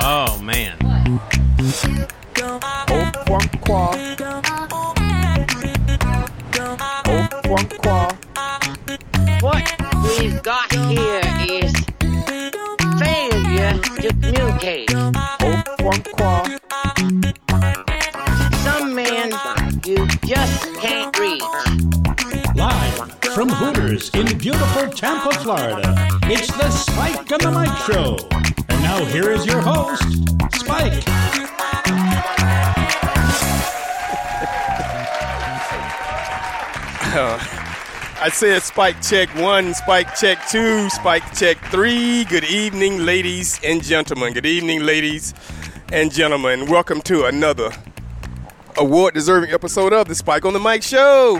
Oh, man. What we've got here is failure to communicate. Some men you just can't reach. Live from Hooters in beautiful Tampa, Florida, it's the Spike and the Mike Show. And now here is your host, Spike. I said Spike check 1, Spike check 2, Spike check 3. Good evening, ladies and gentlemen. Good evening, ladies and gentlemen. Welcome to another award-deserving episode of the Spike on the Mike Show.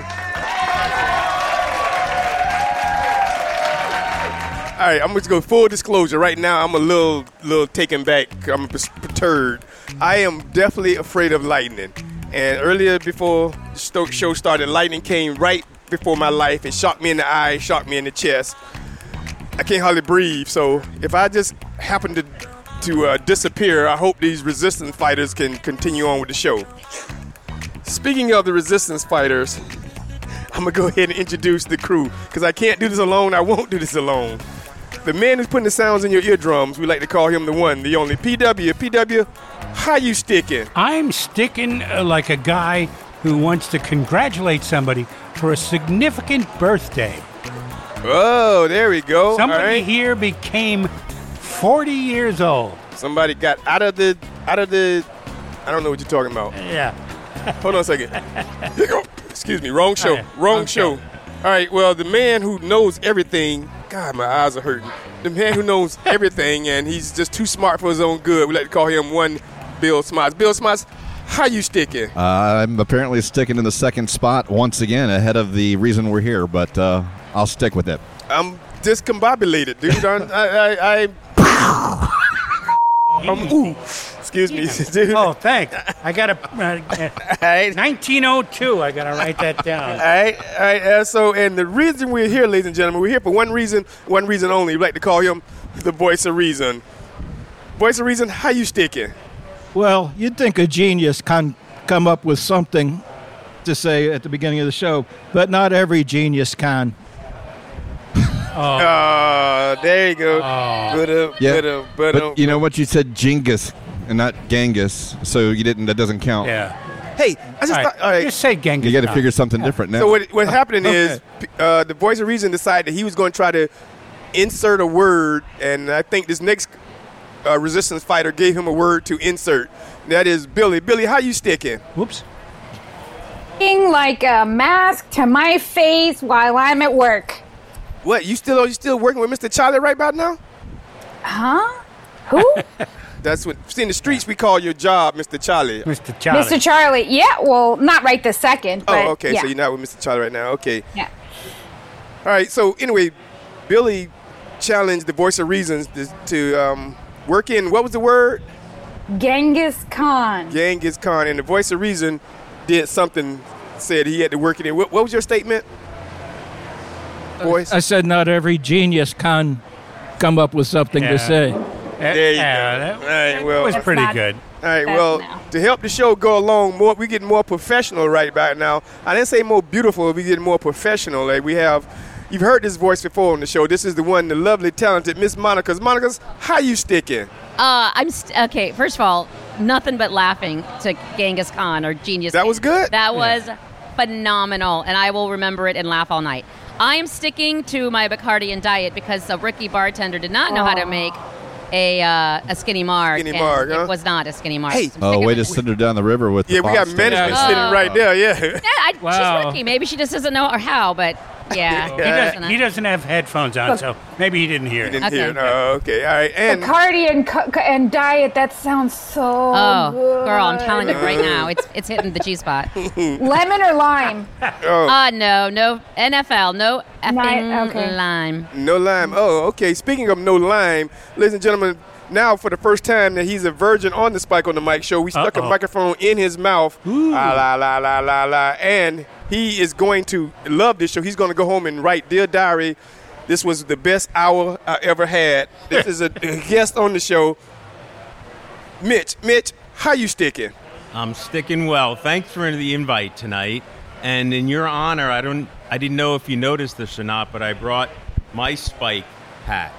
All right, I'm going to go full disclosure. Right now, I'm a little taken back. I'm perturbed. I am definitely afraid of lightning. And earlier before the show started, lightning came right before my life and shocked me in the eye, shocked me in the chest. I can't hardly breathe. So if I just happen to disappear, I hope these resistance fighters can continue on with the show. Speaking of the resistance fighters, I'm going to go ahead and introduce the crew because I can't do this alone. I won't do this alone. The man who's putting the sounds in your eardrums, we like to call him the one, the only, PW. PW, how you sticking? I'm sticking like a guy who wants to congratulate somebody for a significant birthday. Oh, there we go. Somebody here became 40 years old. Somebody got out of the. I don't know what you're talking about. Yeah. Hold on a second. Excuse me. Wrong show. Wrong show. All right. Well, the man who knows everything. God, my eyes are hurting. The man who knows everything, and he's just too smart for his own good. We like to call him one Bill Smots. Bill Smots, how you sticking? I'm apparently sticking in the second spot once again, ahead of the reason we're here, but I'll stick with it. I'm discombobulated, dude. Excuse me, dude. Oh, thanks. I got 1902. I got to write that down. All right. So, and the reason we're here, ladies and gentlemen, we're here for one reason only. We like to call him the voice of reason. Voice of reason, how you sticking? Well, you'd think a genius can come up with something to say at the beginning of the show, but not every genius can. There you go. But you know what? You said Genghis and not Genghis, so you didn't. That doesn't count. Yeah. Hey, I just thought, all right. Just say Genghis. You got to figure something different now. So what happened is the voice of reason decided that he was going to try to insert a word, and I think this next resistance fighter gave him a word to insert. That is Billy. Billy, how you sticking? Whoops. Like a mask to my face while I'm at work. What? You still working with Mr. Charlie right about now? Huh? Who? That's what. See, in the streets we call your job, Mr. Charlie. Mr. Charlie. Mr. Charlie. Yeah, well, not right this second. But oh, okay. Yeah. So you're not with Mr. Charlie right now. Okay. Yeah. All right. So anyway, Billy challenged the voice of reason to work in, what was the word? Genghis Khan. Genghis Khan. And the voice of reason did something, said he had to work it in. What was your statement? Voice? I said not every genius can come up with something to say. There you go. That was pretty good. All right, well, to help the show go along, we're getting more professional right about now. I didn't say more beautiful, we're getting more professional. Like you've heard this voice before on the show. This is the one, the lovely, talented Miss Monica's. Monica's, how you sticking? Okay, first of all, nothing but laughing to Genghis Khan or Genius. That was good? That was phenomenal, and I will remember it and laugh all night. I am sticking to my Bacardian diet because a rookie bartender did not know how to make a skinny marg. Skinny marg, huh? It was not a skinny marg. Hey. Way to send her down the river with the we got management sitting right there, yeah. She's rookie. Maybe she just doesn't know how, but yeah. He doesn't have headphones on, so maybe he didn't hear it. He didn't hear it. Oh, okay. All right. And Bacardi and diet, that sounds so good. Girl, I'm telling you right now, it's hitting the G-spot. Lemon or lime? No NFL, no effing lime. No lime. Oh, okay. Speaking of no lime, ladies and gentlemen, now for the first time that he's a virgin on the Spike on the Mic show, we stuck a microphone in his mouth. And he is going to love this show. He's going to go home and write, Dear Diary, this was the best hour I ever had. This is a guest on the show. Mitch, how you sticking? I'm sticking well. Thanks for the invite tonight. And in your honor, I didn't know if you noticed this or not, but I brought my Spike hat.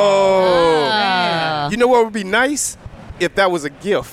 Oh. You know what would be nice? If that was a gift.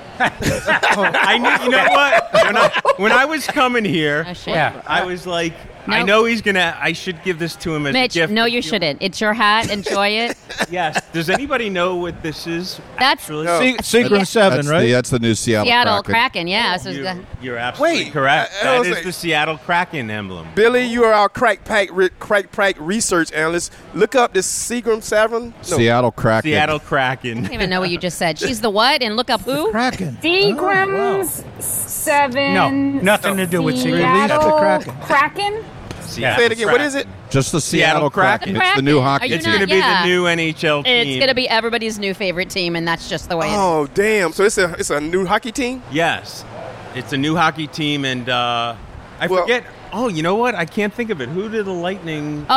I knew. You know what? When I was coming here, I was like, I know he's gonna. I should give this to him as Mitch, a gift. no, you shouldn't. It's your hat. Enjoy it. Yes. Does anybody know what this is? That's Seagram 7, right? That's the new Seattle Kraken. Yeah. So you're absolutely correct. That is the Seattle Kraken emblem. Billy, you are our crack pack research analyst. Look up this Seagram 7. Seattle Kraken. Seattle Kraken. I don't even know what you just said. She's the what? And look up who? Kraken. Seagram's 7. No, nothing to do with Seagram. Seattle Kraken? Say it again. What is it? Just the Seattle Kraken. It's the new hockey team. It's going to be the new NHL team. It's going to be everybody's new favorite team, and that's just the way it is. Oh, damn. So it's a new hockey team? Yes. It's a new hockey team, and I forget. Oh, you know what? I can't think of it. Who did the Lightning?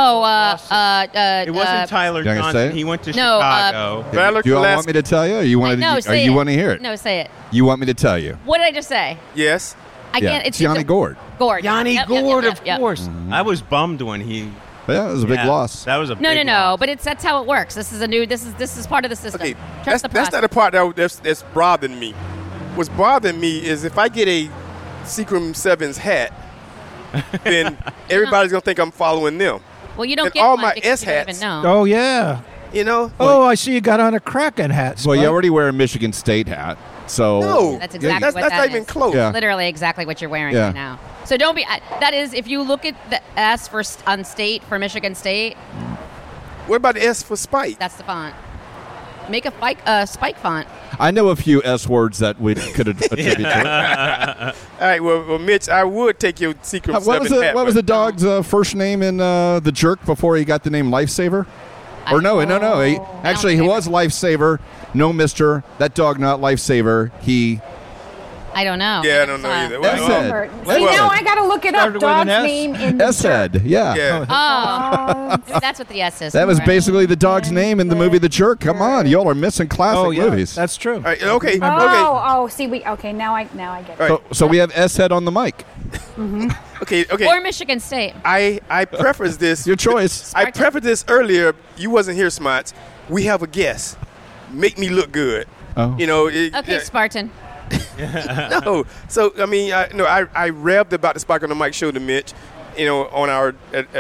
It wasn't Tyler Johnson. He went to Chicago. Do you all want me to tell you, or you want to hear it? No, say it. You want me to tell you? What did I just say? Yes. I can't. It's Yanni Gourde. Yanni Gourde, of course. I was bummed when he. Yeah, it was a big loss. That was a big loss. No. But that's how it works. This is This is part of the system. Okay, Trust the process. that's not the part that's bothering me. What's bothering me is if I get a Seagram 7's hat, then everybody's gonna think I'm following them. Well, you don't and get all one my because S you don't hats. even know. Oh, yeah. You know? Oh, I see you got on a Kraken hat. Well, you Spike. already wear a Michigan State hat, so No. That's exactly what that's that not is. even close. Yeah. Literally exactly what you're wearing Yeah. right now. So don't be. That is, if you look at the S on state for Michigan State, What about the S for Spike? that's the font. Make a Spike font. I know a few S words that we could attribute to it. All right, well, Mitch, I would take your Seagram 7 hat. What was the dog's first name in The Jerk before he got the name Lifesaver? Or no. He was Lifesaver. No, mister. That dog not Lifesaver. He... I don't know. Yeah, I don't know either. See, now I got to look it up. Dog's name in the S-Head, yeah. Oh, that's what the S is. That was for. basically the dog's name in the movie The Jerk. Come on, y'all are missing classic movies. That's true. All right, okay. See, now I get it. Right. So we have S-Head on the mic. Okay. Or Michigan State. I preface this. Your choice. I prefaced this earlier. You wasn't here, Smots. We have a guest. Make me look good. Oh. You know. Okay, Spartan. No. So I mean, I revved about the Spike on the Mic show to Mitch. You know, on our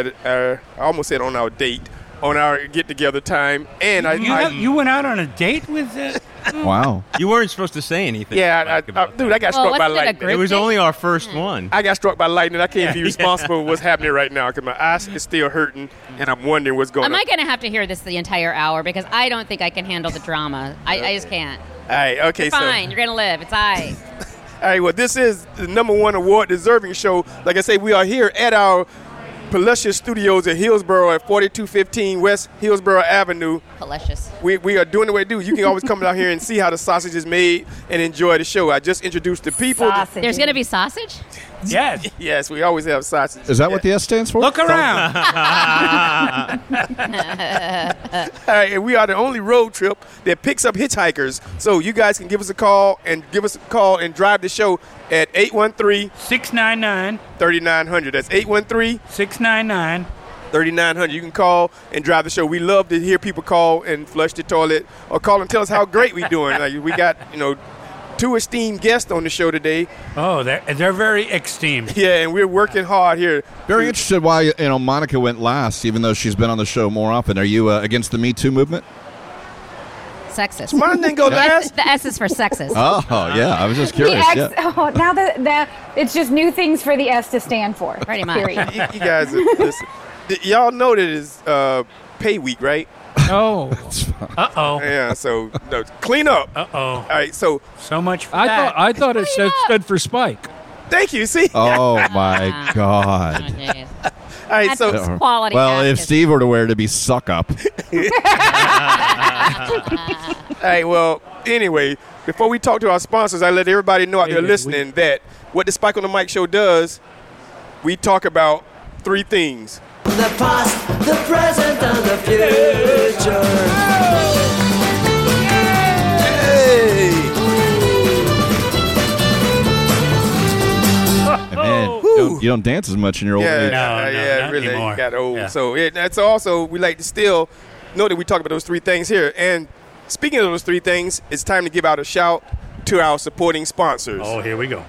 I almost said on our date, on our get together time, and you went out on a date with it. Wow. You weren't supposed to say anything. Yeah, dude, I got struck by lightning. It was only our first one. I got struck by lightning. I can't be responsible for what's happening right now because my eyes is still hurting, and I'm wondering what's going on. Am I going to have to hear this the entire hour? Because I don't think I can handle the drama. I just can't. All right, okay, You're fine. You're going to live. It's all right. All right, well, this is the #1 award-deserving show. Like I say, we are here at our Pellucious Studios at Hillsborough at 4215 West Hillsborough Avenue. Pellucious. We are doing the way we do. You can always come down here and see how the sausage is made and enjoy the show. I just introduced the people. Sausage. There's going to be sausage? Yes. Yes, we always have sausage. Is that what the S stands for? Look around. All right, and we are the only road trip that picks up hitchhikers. So you guys can give us a call and drive the show at 813-699-3900. That's 813-699-3900. You can call and drive the show. We love to hear people call and flush the toilet or call and tell us how great we're doing. Like, we got, 2 esteemed guests on the show today. Oh, they're very esteemed. Yeah, and we're working hard here. Very interested why Monica went last, even though she's been on the show more often. Are you against the Me Too movement? Sexist. Mine didn't go last. The S is for sexist. Oh, yeah. I was just curious. Now that it's just new things for the S to stand for. Pretty much. Period. You guys, listen. Y'all know that it's pay week, right? Oh. Uh-oh. Yeah, so clean up. Uh-oh. All right, so much for that. I thought it stood for Spike. thank you. See? Oh, my God. Oh, geez. All right, That's so quality. Well, if justice. Steve were to wear it, it'd be suck up. all right, well, anyway, before we talk to our sponsors, I let everybody know out there listening that what the Spike on the Mic show does, we talk about 3 things. The past, the present, and the future. Hey! You don't dance as much in your old age. not really anymore. got old. Yeah. So that's also, we like to still know that we talk about those three things here. And speaking of those three things, it's time to give out a shout to our supporting sponsors. Oh, here we go.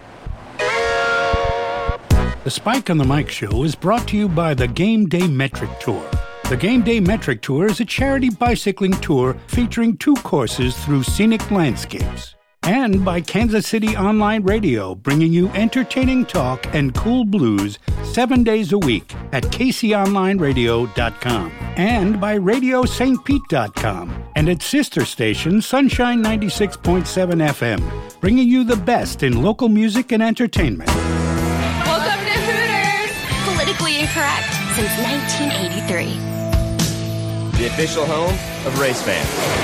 The Spike on the Mic Show is brought to you by the Game Day Metric Tour. The Game Day Metric Tour is a charity bicycling tour featuring 2 courses through scenic landscapes. And by Kansas City Online Radio, bringing you entertaining talk and cool blues 7 days a week at kconlineradio.com. And by RadioSt. and its sister station, Sunshine 96.7 FM, bringing you the best in local music and entertainment. Welcome to Hooters! Politically incorrect since 1983. The official home of race fans.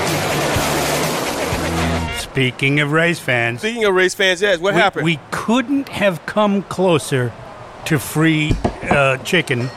Speaking of race fans, yes, what happened? We couldn't have come closer to free chicken.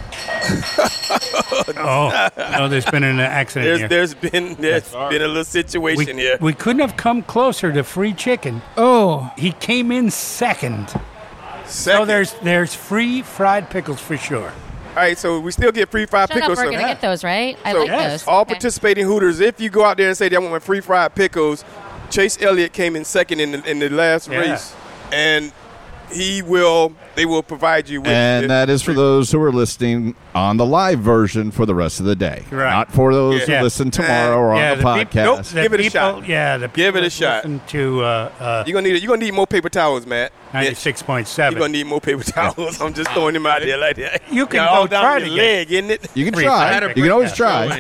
There's been an accident here. There's been a little situation here. We couldn't have come closer to free chicken. Oh, he came in second. So there's free fried pickles for sure. All right, so we still get free fried Shut pickles. up, we're going to get those, right? I So like those. all Okay. participating Hooters, if you go out there and say that I want my free fried pickles, Chase Elliott came in second in the last race, and they will provide you with. And that is for those who are listening on the live version for the rest of the day. Right. Not for those who listen tomorrow or on the podcast. Give it a shot. Yeah, give it a shot. To you're gonna need more paper towels, Matt. 96.7. You're gonna need more paper towels. I'm just throwing them out there like that. You can all go down try your to leg, isn't it? You can try. You can always try.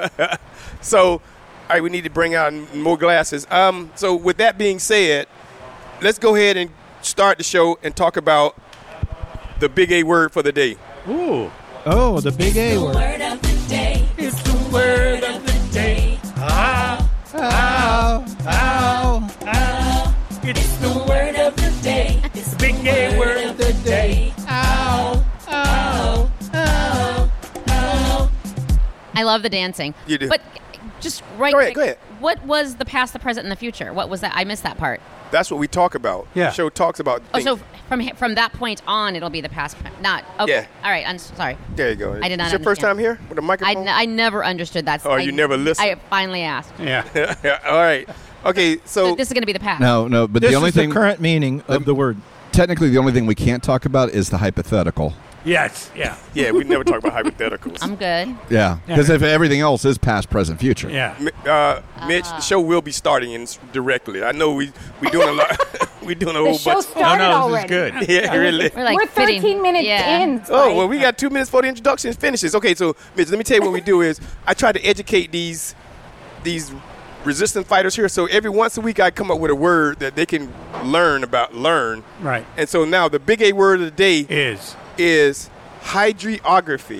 So, all right, we need to bring out more glasses. So with that being said, let's go ahead and start the show and talk about the big A word for the day. Ooh. Oh, the big A word. Word of the day. It's the word of the day. Ow, ow, ow, ow. It's the word of the day. It's the big A word of the day. Ow, ow, ow, ow. I love the dancing. You do. But just right Go ahead, quick, go ahead. What was the past, the present, and the future? What was that? I missed that part. That's what we talk about. Yeah. The show talks about Oh, things. so from that point on, it'll be the past, not okay. Yeah. All right, I'm sorry. There you go. I did not It's your first time understand. here with a microphone? I never understood that. Oh, you never listened. I finally asked. Yeah. All right. Okay, so This is going to be the past. No, but This the only is thing the current meaning of the word. technically the only thing we can't talk about is the hypothetical. Yes. Yeah. yeah, we never talk about hypotheticals. I'm good. Yeah, because if everything else is past, present, future. Yeah. Mitch, the show will be starting directly. I know we doing a lot. we doing a The whole show bunch. started already. This is good. Yeah, really. We're We're 13 minutes in. Oh, well, we got 2 minutes for the introduction and finishes. Okay, so, Mitch, let me tell you what we do is I try to educate these resistant fighters here. So every once a week I come up with a word that they can learn. Right. And so now the big A word of the day is hydrography.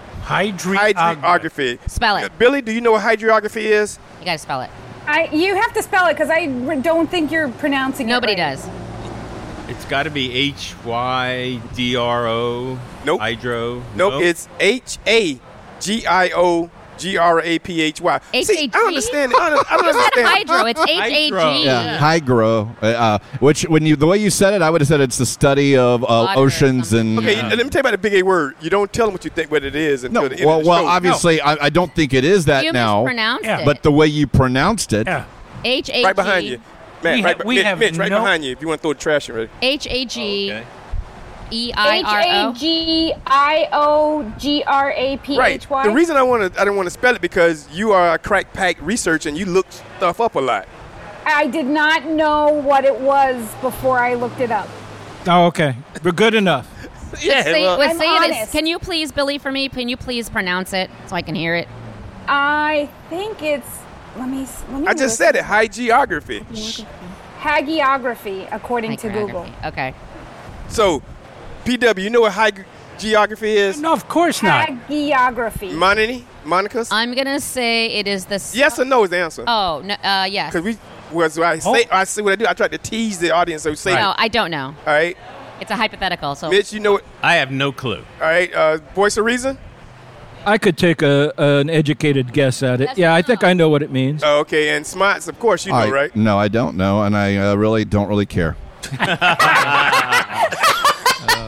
Hydrography. Spell it. Billy, do you know what hydrography is? You got to spell it. You have to spell it because I don't think you're pronouncing Nobody it right. does. It's got to be Hydro. Nope. Hydro. Nope, it's HAGIOGRAPHY. See, I don't understand. I don't It's not understand. hydro. It's H-A-G. Yeah, hydro. Which the way you said it, I would have said it's the study of oceans and. Okay, let me tell you about the big A word. You don't tell them what you think what it is until No, the end of the well, show. obviously, I don't think it is that You now. mispronounced it. But the way you pronounced it. Yeah. H-A-G. Right behind you. Man, Mitch, right behind you if you want to throw the trash in. Ready? H-A-G-E-I-R-O. H-A-G-I-O-G-R-A-P-H-Y. Right. The reason I don't want to spell it because you are a crack pack researcher and you look stuff up a lot. I did not know what it was before I looked it up. Oh, okay. We're good enough. Let's say I'm it is. honest. Can you please, Billy, for me, can you please pronounce it so I can hear it? I think it's. Let me. I just said it. Hydrography. Hagiography, according to Google. Okay. So, PW, you know what hydrography is? No, of course not. Hagiography. Monica's? I'm gonna say it is the. Yes or no is the answer. Oh no. Yes. Because I see what I do. I try to tease the audience. So say. No, I don't know. All right. It's a hypothetical. So. Mitch, you know it. I have no clue. All right. Voice of reason. I could take an educated guess at it. I think I know what it means. Okay, and Smarts, of course, you know, right? No, I don't know, and I really don't really care.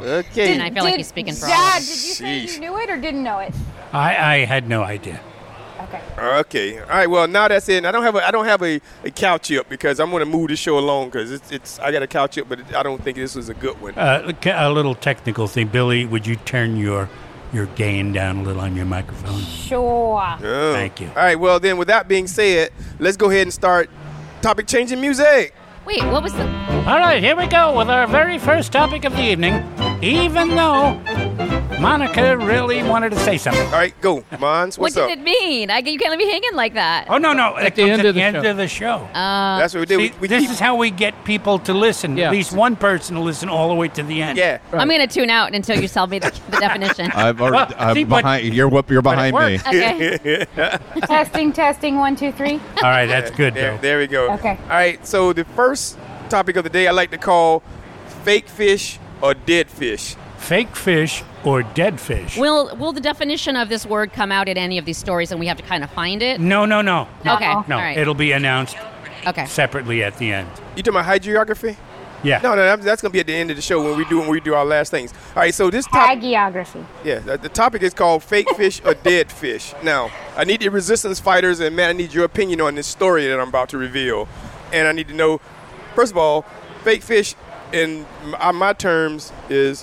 Okay. And I feel like he's speaking for all Dad, of did us. you say Sheesh. you knew it or didn't know it? I had no idea. Okay. Okay. All right. Well, now that's it. I don't have a couch up because I'm going to move this show along because it's I got a couch up, but I don't think this was a good one. A little technical thing. Billy, would you turn your gain down a little on your microphone? Sure. Oh. Thank you. All right. Well, then, with that being said, let's go ahead and start topic changing music. Wait, what was the... All right, here we go with our very first topic of the evening. Even though Monica really wanted to say something. All right, go, Mons. What What's did up? it mean? You can't let me hanging like that. Oh, no. At the end of the show. That's what we did. See, this is how we get people to listen. Yeah. At least one person to listen all the way to the end. Yeah. I'm going to tune out until you tell me the definition. I'm see, but- behind. You're behind me. works. Okay. Testing, 1, 2, 3. All right, that's good, There, though. there we go. Okay. All right. So the first topic of the day I like to call fake fish or dead fish. Fake fish or dead fish? Will the definition of this word come out in any of these stories and we have to kind of find it? No. Okay. No, All right. it'll be announced Okay. separately at the end. You talking about hydrography? Yeah. No, that's going to be at the end of the show when we do our last things. All right. So this topic. Hagiography. Yeah, the topic is called fake fish or dead fish. Now, I need the resistance fighters, and Matt, I need your opinion on this story that I'm about to reveal. And I need to know, first of all, fake fish in my terms is,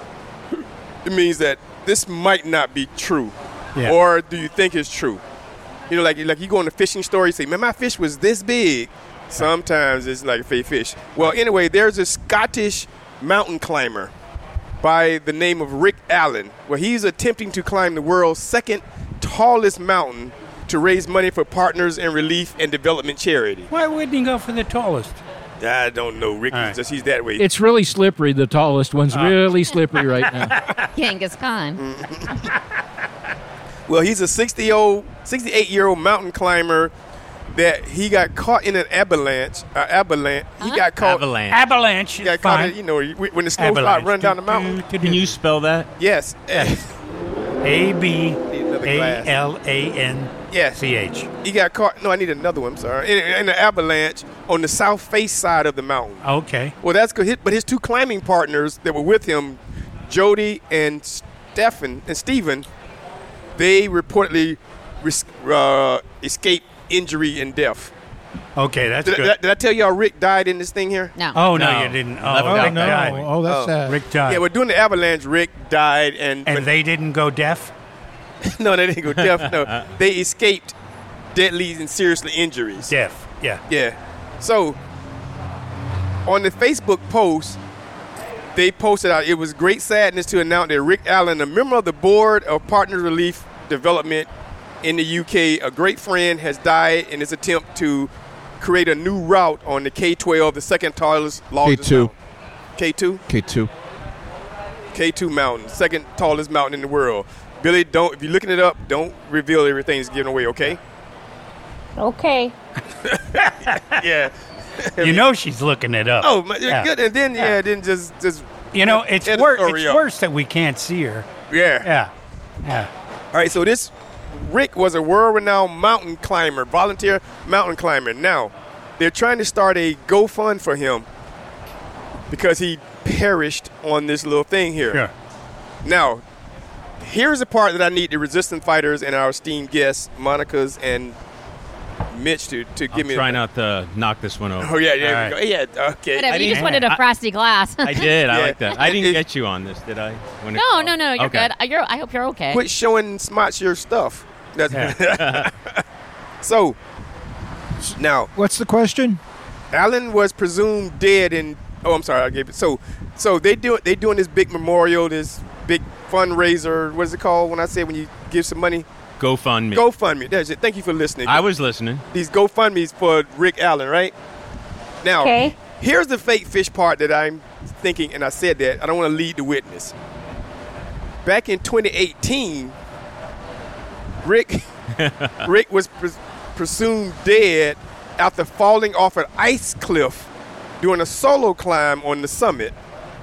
it means that this might not be true. Yeah. Or do you think it's true? You know, like you go on a fishing store, you say, man, my fish was this big. Sometimes it's like a fake fish. Well, anyway, there's a Scottish mountain climber by the name of Rick Allen, where he's attempting to climb the world's second tallest mountain to raise money for Partners in Relief and Development charity. Why wouldn't he go for the tallest? I don't know. Rick All is right. just, he's that way. It's really slippery. The tallest one's really slippery right now. Genghis Khan. Well, he's a 68-year-old mountain climber that he got caught in an avalanche. He got caught. Avalanche. Avalanche He is got caught fine. in, you know, when the snow started Avalanche. running down the mountain. Can you spell that? Yes. A-B-A-L-A-N-C-H. Yes. He got caught. No, I need another one. I'm sorry. In an avalanche on the south face side of the mountain. Okay. Well, that's good. But his two climbing partners that were with him, Jody and Stephen, they reportedly escaped injury and death. Okay, that's Did good. I tell y'all Rick died in this thing here? No. Oh, no, No. you didn't. Left Oh, guy Rick died. Oh, that's sad. Rick died. Yeah, well, during the avalanche, Rick died, and They didn't go deaf? no, they didn't go deaf. No, they escaped deadly and seriously injuries. Deaf, yeah. Yeah. So, on the Facebook post, they posted out, it was great sadness to announce that Rick Allen, a member of the board of Partners Relief Development in the UK, a great friend, has died in his attempt to create a new route on the K12, the second tallest, largest K2. mountain. K2? K2. K2 mountain, second tallest mountain in the world. Billy, if you're looking it up, don't reveal everything that's given away, okay? Okay. Yeah. You know she's looking it up. Oh, Yeah. good. And then, then just You know, it's Edit worse. story It's up. worse that we can't see her. Yeah. Yeah. All right, so this Rick was a world-renowned mountain climber, volunteer mountain climber. Now, they're trying to start a GoFund for him because he perished on this little thing here. Sure. Now, here's the part that I need the resistance fighters and our esteemed guests, Monica's and Mitch, to give me. Try not to knock this one over. Oh, yeah, there All we right. go. Yeah, okay. Whatever. You didn't- just wanted a frosty glass. I did. I Yeah. like that. I didn't get you on this, did I? When it- No, you're Okay. good. I hope you're okay. Quit showing Smots your stuff. That's So, now, What's the question? Allen was presumed dead in. Oh, I'm sorry, I gave it. So they doing this big memorial, this big fundraiser. What is it called? When I say when you give some money, GoFundMe. GoFundMe. That's it. Thank you for listening. I was listening. These GoFundMe's for Rick Allen, right? Now, Okay. here's the fake fish part that I'm thinking, and I said that I don't want to lead the witness. Back in 2018, Rick was presumed dead after falling off an ice cliff doing a solo climb on the summit.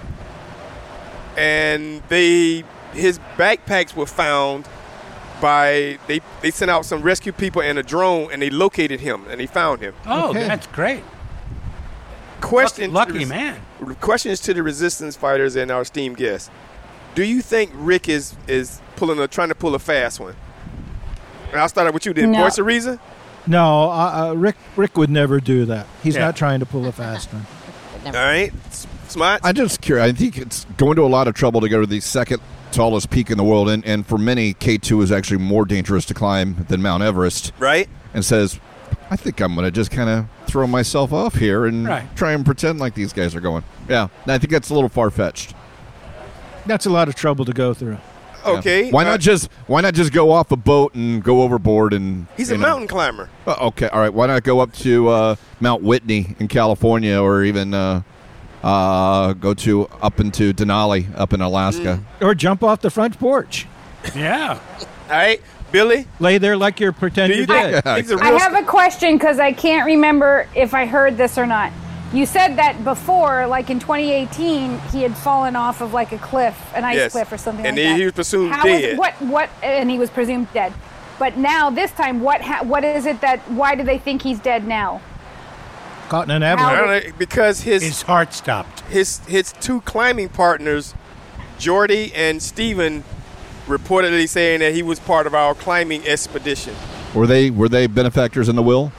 And his backpacks were found by they sent out some rescue people and a drone, and they located him and they found him. Oh, Okay. that's great. Question. Lucky man. Question is to the Resistance fighters and our esteemed guests. Do you think Rick is trying to pull a fast one? And I'll start out with you then. No. Voice of reason? No, Rick would never do that. He's not trying to pull a fast one. All right. Smart. I'm just curious. I think it's going to a lot of trouble to go to the second tallest peak in the world, and for many, K2 is actually more dangerous to climb than Mount Everest. Right. And says, I think I'm going to just kind of throw myself off here and try and pretend like these guys are going. Yeah, I think that's a little far-fetched. That's a lot of trouble to go through. Okay. Yeah. Why not just go off a boat and go overboard and He's a mountain climber. Okay, all right. Why not go up to Mount Whitney in California, or even go up into Denali up in Alaska, or jump off the front porch? Yeah. All right, Billy, lay there like you're pretending dead. I have a question because I can't remember if I heard this or not. You said that before, like in 2018, he had fallen off of like a cliff, an ice cliff or something like that. And he was presumed dead. And he was presumed dead. But now, this time, what is it that, why do they think he's dead now? Caught in an avalanche. Because his heart stopped. His two climbing partners, Jordy and Steven, reportedly saying that he was part of our climbing expedition. Were they benefactors in the will?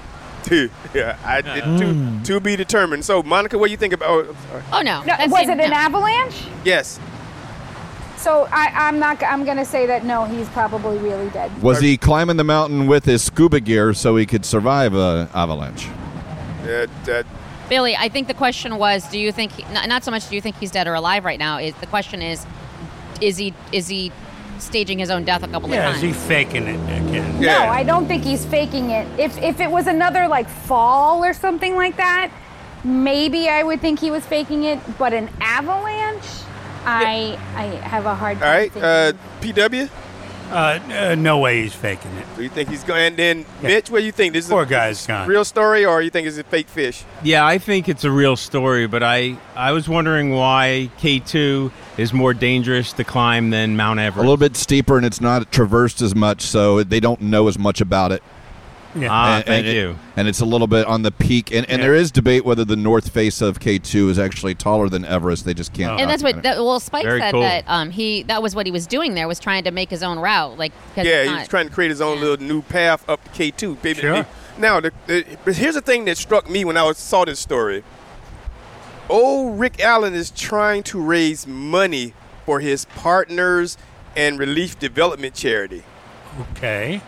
Yeah, to be determined. So, Monica, what do you think about? Oh no! Was it an avalanche? Yes. So I'm going to say that no, he's probably really dead. Was he climbing the mountain with his scuba gear so he could survive an avalanche? Billy, I think the question was, do you think not so much do you think he's dead or alive right now? The question is he staging his own death a couple of times? Yeah, is he faking it again? No, I don't think he's faking it. If it was another like fall or something like that, maybe I would think he was faking it. But an avalanche, I have a hard time. All right, PW. No way he's faking it. Do you think he's going? And then Mitch, what do you think? This is Poor guy's gone. Real story, or you think it's a fake fish? Yeah, I think it's a real story, but I was wondering why K2 is more dangerous to climb than Mount Everest. A little bit steeper, and it's not traversed as much, so they don't know as much about it. Yeah. Thank you. And it's a little bit on the peak, and there is debate whether the north face of K2 is actually taller than Everest. They just can't. And that's what Spike Very said cool. that that was what he was doing there, was trying to make his own route. Like, He was trying to create his own little new path up to K2. Baby. Sure. Now, but here's the thing that struck me when I saw this story. Old Rick Allen is trying to raise money for his partners and relief development charity. Okay.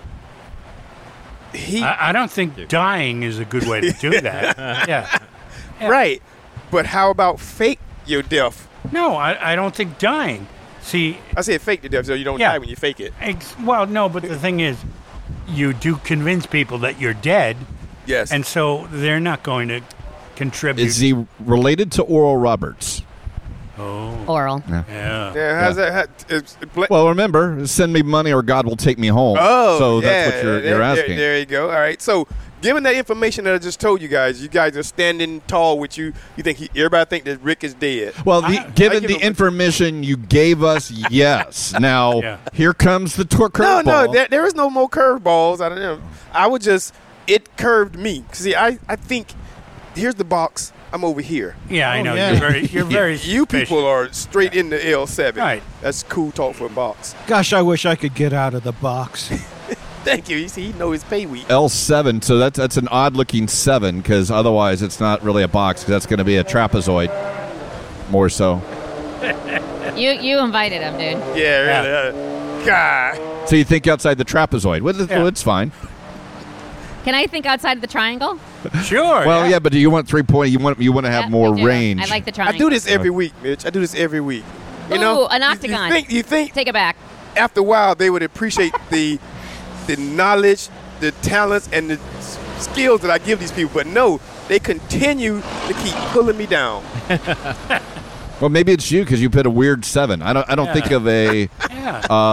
I don't think dying is a good way to do that. Yeah. Right. But how about fake your death? No, I don't think dying. See, I said fake the death, so you don't die when you fake it. Well, no, but the thing is, you do convince people that you're dead. Yes. And so they're not going to contribute. Is he related to Oral Roberts? Oh. Oral. Yeah. How's that? Well, remember, send me money or God will take me home. Oh, so that's what you're asking. There you go. All right. So, given that information that I just told you guys are standing tall with you. You think everybody think that Rick is dead? Well, given the information you gave us, yes. Now, here comes the curveball. No, there is no more curveballs. I don't know. I would just it curved me. See, I think here's the box. I'm over here. Yeah, I know. Yeah. You're very You people are straight in the L7. Right. That's cool talk for a box. Gosh, I wish I could get out of the box. Thank you. You see, he knows his pay week. L7, so that's an odd-looking 7, because otherwise it's not really a box, because that's going to be a trapezoid, more so. You invited him, dude. Yeah, really. God. So you think outside the trapezoid. Well, it's fine. Can I think outside of the triangle? Sure. Well, yeah, but do you want 3 point? You want to have more range. I like the triangle. I do this every week, Mitch. I do this every week. You know, an octagon. You think? Take it back. After a while, they would appreciate the knowledge, the talents, and the skills that I give these people. But no, they continue to keep pulling me down. Well, maybe it's you because you put a weird 7. I don't think of a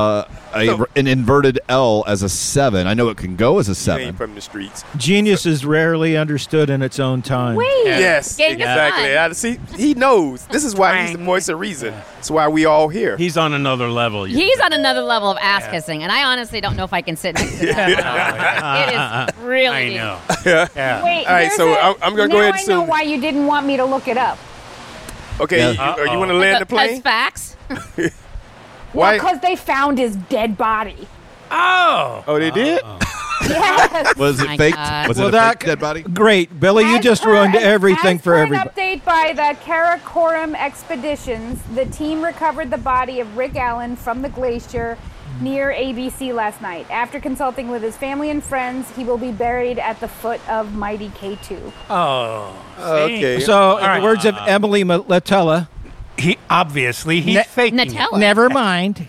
an inverted L as a 7. I know it can go as a He 7. ain't from the streets. Genius is rarely understood in its own time. Wait. Yes, Genghis exactly. Khan. See, he knows. This is why he's the voice of reason. That's why we all here. He's on another level. He's on another level of ass kissing, and I honestly don't know if I can sit next to that. It is really I deep. know. Yeah. Wait, All right, here's so a- I'm going to go ahead and Now I know assume. why you didn't want me to look it up. Okay, Yeah. you want to land the Because plane? facts. Why? Because they found his dead body. Oh. Oh, they did? Yes. Was My it faked? God. Was Well, it a that- fake dead body? Great, Billy, you As just per- ruined as- everything as for per everybody. An update by the Karakoram Expeditions, the team recovered the body of Rick Allen from the glacier near ABC last night. After consulting with his family and friends, he will be buried at the foot of Mighty K2. Oh. Okay. So, in right. the words of Emily Latella, He obviously he's Ne- faking it. Nutella. never mind.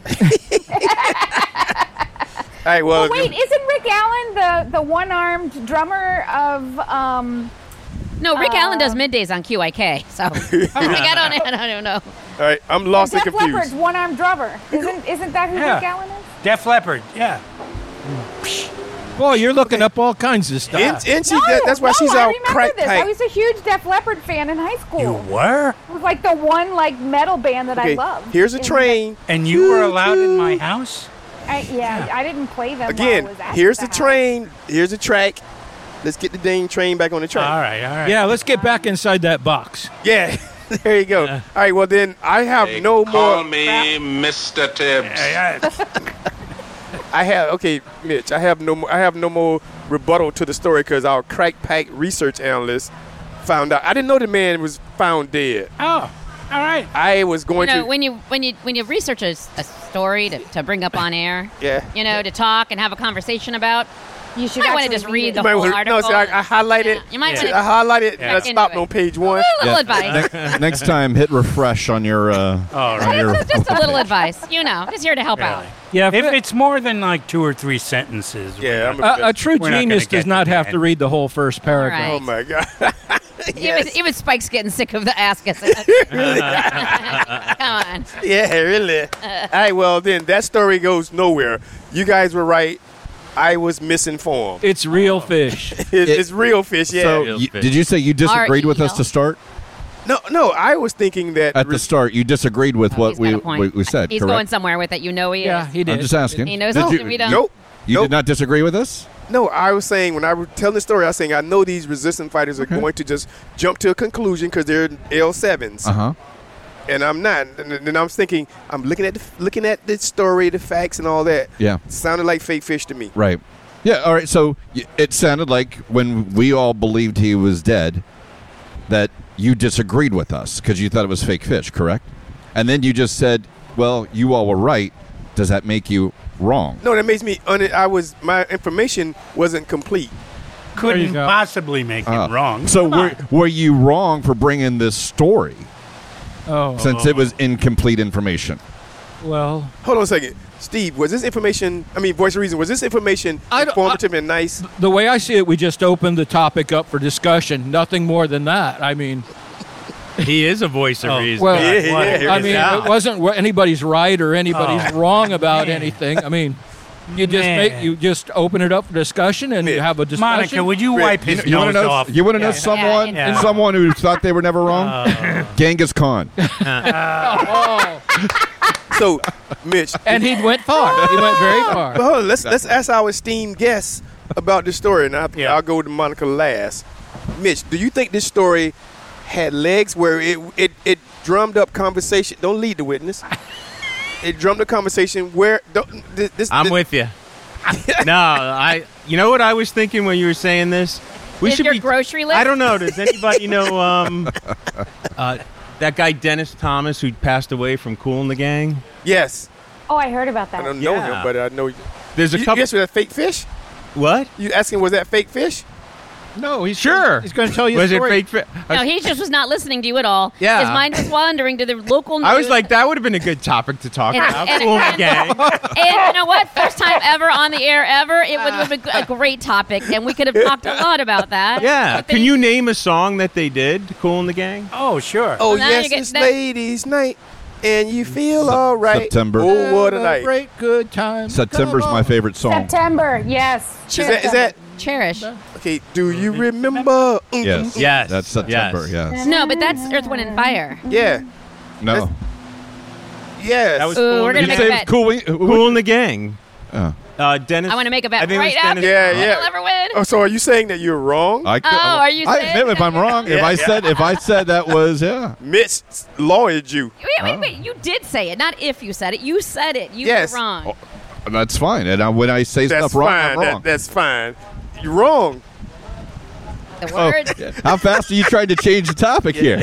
All right, well, Oh, wait, isn't Rick Allen the one-armed drummer of No, Rick Allen does middays on QIK. So I don't know. all right, I'm lost and Def confused. Leppard's one-armed drummer? Isn't that who Yeah. Rick Allen is? Def Leppard. Yeah. Boy, you're looking up all kinds of stuff. And she, No, that's why she's I all remember crack this. I tight. was a huge Def Leppard fan in high school. You were? It was like the one metal band that Okay, I loved. here's a And train. And you were allowed in my house? I didn't play them. Again, while I was at here's the house. train. Here's the track. Let's get the dang train back on the track. All right, all right. Yeah, let's get back inside that box. Yeah, there you go. All right, well then I have no more. me Mr. Tibbs. I have okay, Mitch. I have no more. I have no more rebuttal to the story because our crack pack research analyst found out. I didn't know the man was found dead. Oh, all right. I was going You know, to. when you research a story to bring up on air, Yeah. you know, to talk and have a conversation about, You should I want to actually just read the You might whole wanna- article. No, see, I highlighted. You might I want highlighted. Yeah. And I stopped Into it. on page 1. a little advice. Next time, hit refresh on your. On your Just a little advice. You know, just here to help out. Yeah, If it's more than like 2 or 3 sentences. Yeah, a true We're not gonna genius get does not to have that. to read the whole first paragraph. All Oh my god. Even Spike's getting sick of the ass kissing. Come on. Yeah, really. All right, well then that story goes nowhere. You guys were right. I was misinformed. It's real fish. It's real fish. Yeah. So, did you say you disagreed with us to start? No. I was thinking that At the start, you disagreed with what He's got a point. we said, He's correct? going somewhere with it. You know he is. Yeah, he did. I'm just asking. He knows Did something you, we don't. Nope. You did not disagree with us? No, I was saying when I was telling the story, I was saying I know these resistant fighters are going to just jump to a conclusion because they're L7s, Uh-huh. and I'm not. And then I was thinking, I'm looking at the story, the facts, and all that. Yeah. It sounded like fake fish to me. Right. Yeah, all right. So it sounded like when we all believed he was dead that you disagreed with us because you thought it was fake fish, correct? And then you just said, well, you all were right. Does that make you wrong? No, that makes me. My information wasn't complete. Couldn't possibly make him wrong. So were you wrong for bringing this story Oh, since it was incomplete information? well, Hold on a second, Steve. Was this information? I mean, Voice of Reason. Was this information informative and nice? the way I see it, we just opened the topic up for discussion. Nothing more than that. I mean, He is a voice of reason. well, Yeah. I mean, it wasn't anybody's right or anybody's wrong about anything. I mean, you just open it up for discussion and you have a discussion. Monica, would you wipe his You want nose to know? off? You want to know someone? Yeah. Someone who thought they were never wrong? Genghis Khan. So, Mitch, And he went far. He went very far. but hold on, let's ask our esteemed guests about this story, and I'll go to Monica last. Mitch, do you think this story had legs where it drummed up conversation? Don't lead the witness. It drummed up conversation where I'm with you. No, you know what I was thinking when you were saying this? Is your grocery list? I don't know. Does anybody know that guy Dennis Thomas who passed away from Kool and the Gang? Yes, Oh, I heard about that. I don't know Yeah. him, but I know. There's a You couple. guess was that fake fish? What? You asking was that fake fish? No, he's Sure. He's going to tell you. Was a it story. fake? No, he just was not listening to you at all. Yeah. His mind was wandering to the local news. I was like, that would have been a good topic to talk about. Kool and the Gang. And you know what? First time ever on the air ever. It would have been a great topic, and we could have talked a lot about that. Yeah. But then Can you name a song that they did, Kool and the Gang? Oh, sure. Oh now yes, you get it's that- ladies' night. And you feel all right. September. Oh, what a night. Great good time. September's my favorite song. September, yes. Is that Cherish. okay? Do you remember? Yes. Yes. That's September. Yes. Yes. No, but that's Earth, Wind, and Fire. Yeah. No. Yes. That was Ooh, cool. we're gonna in the make Gang. a bet. Cool in the Gang. Oh. Dennis. I want to make a bet I think it right was now. Dennis. Yeah. I'll ever win. Oh, so are you saying that you're wrong? Are you saying if I'm wrong, Yeah, if I said that was Mitch lawyered you. Wait. You did say it. Not if you said it. You said it. You Yes. were wrong. that's fine. And when I say That's stuff wrong, fine. I'm wrong. That's fine. You're wrong. The word. How fast are you trying to change the topic here?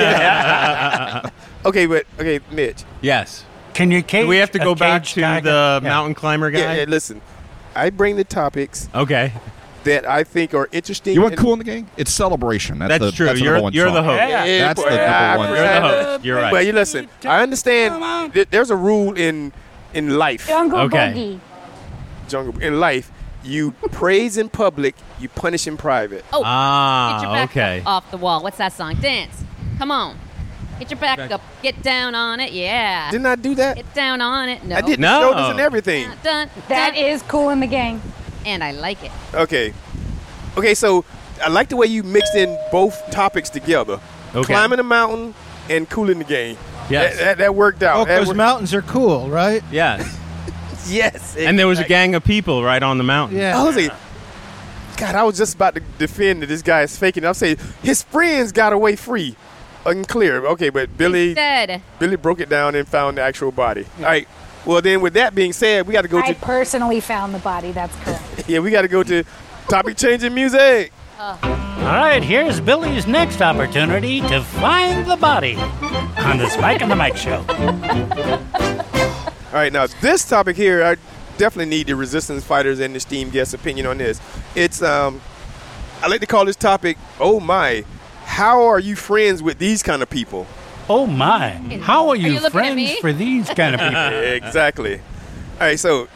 Okay, Mitch. Yes. Can you Do we have to go back to the mountain climber guy? Yeah, listen. I bring the topics Okay. that I think are interesting. You want and- Cool in the Gang? It's Celebration. That's true. That's the You're number one the song. host. Yeah, That's boy, the number one. You're the host. You're right. But you listen. I understand. There's a rule in life. Jungle Okay. Boogie. In life, you praise in public, you punish in private. Oh, get your back okay. up off the wall. What's that song? Dance. Come on. Get your back up. Get down on it. Yeah. Didn't I do that? Get down on it. No. I did No. shoulders and everything. Dun, That is Cool in the Gang. and I like it. Okay, so I like the way you mixed in both topics together. Okay. Climbing a mountain and cooling the game. Yes. That worked out. Oh, That because worked- mountains are cool, right? Yes. Yes. And there was a gang of people right on the mountain. Yeah. I was like, God, I was just about to defend that this guy is faking. I'm saying his friends got away free. Unclear. Okay, but Billy Dead. broke it down and found the actual body. All right. Well, then with that being said, we got to go I to personally found the body. That's correct. we got to go to topic changing music. All right, here's Billy's next opportunity to find the body on the Spike and the Mike Show. All right, now this topic here, I definitely need the resistance fighters and the Steam guest opinion on this. It's I like to call this topic, oh my, how are you friends with these kind of people? Oh my, how are you, you looking at friends me? for these kind of people? Exactly. All right, so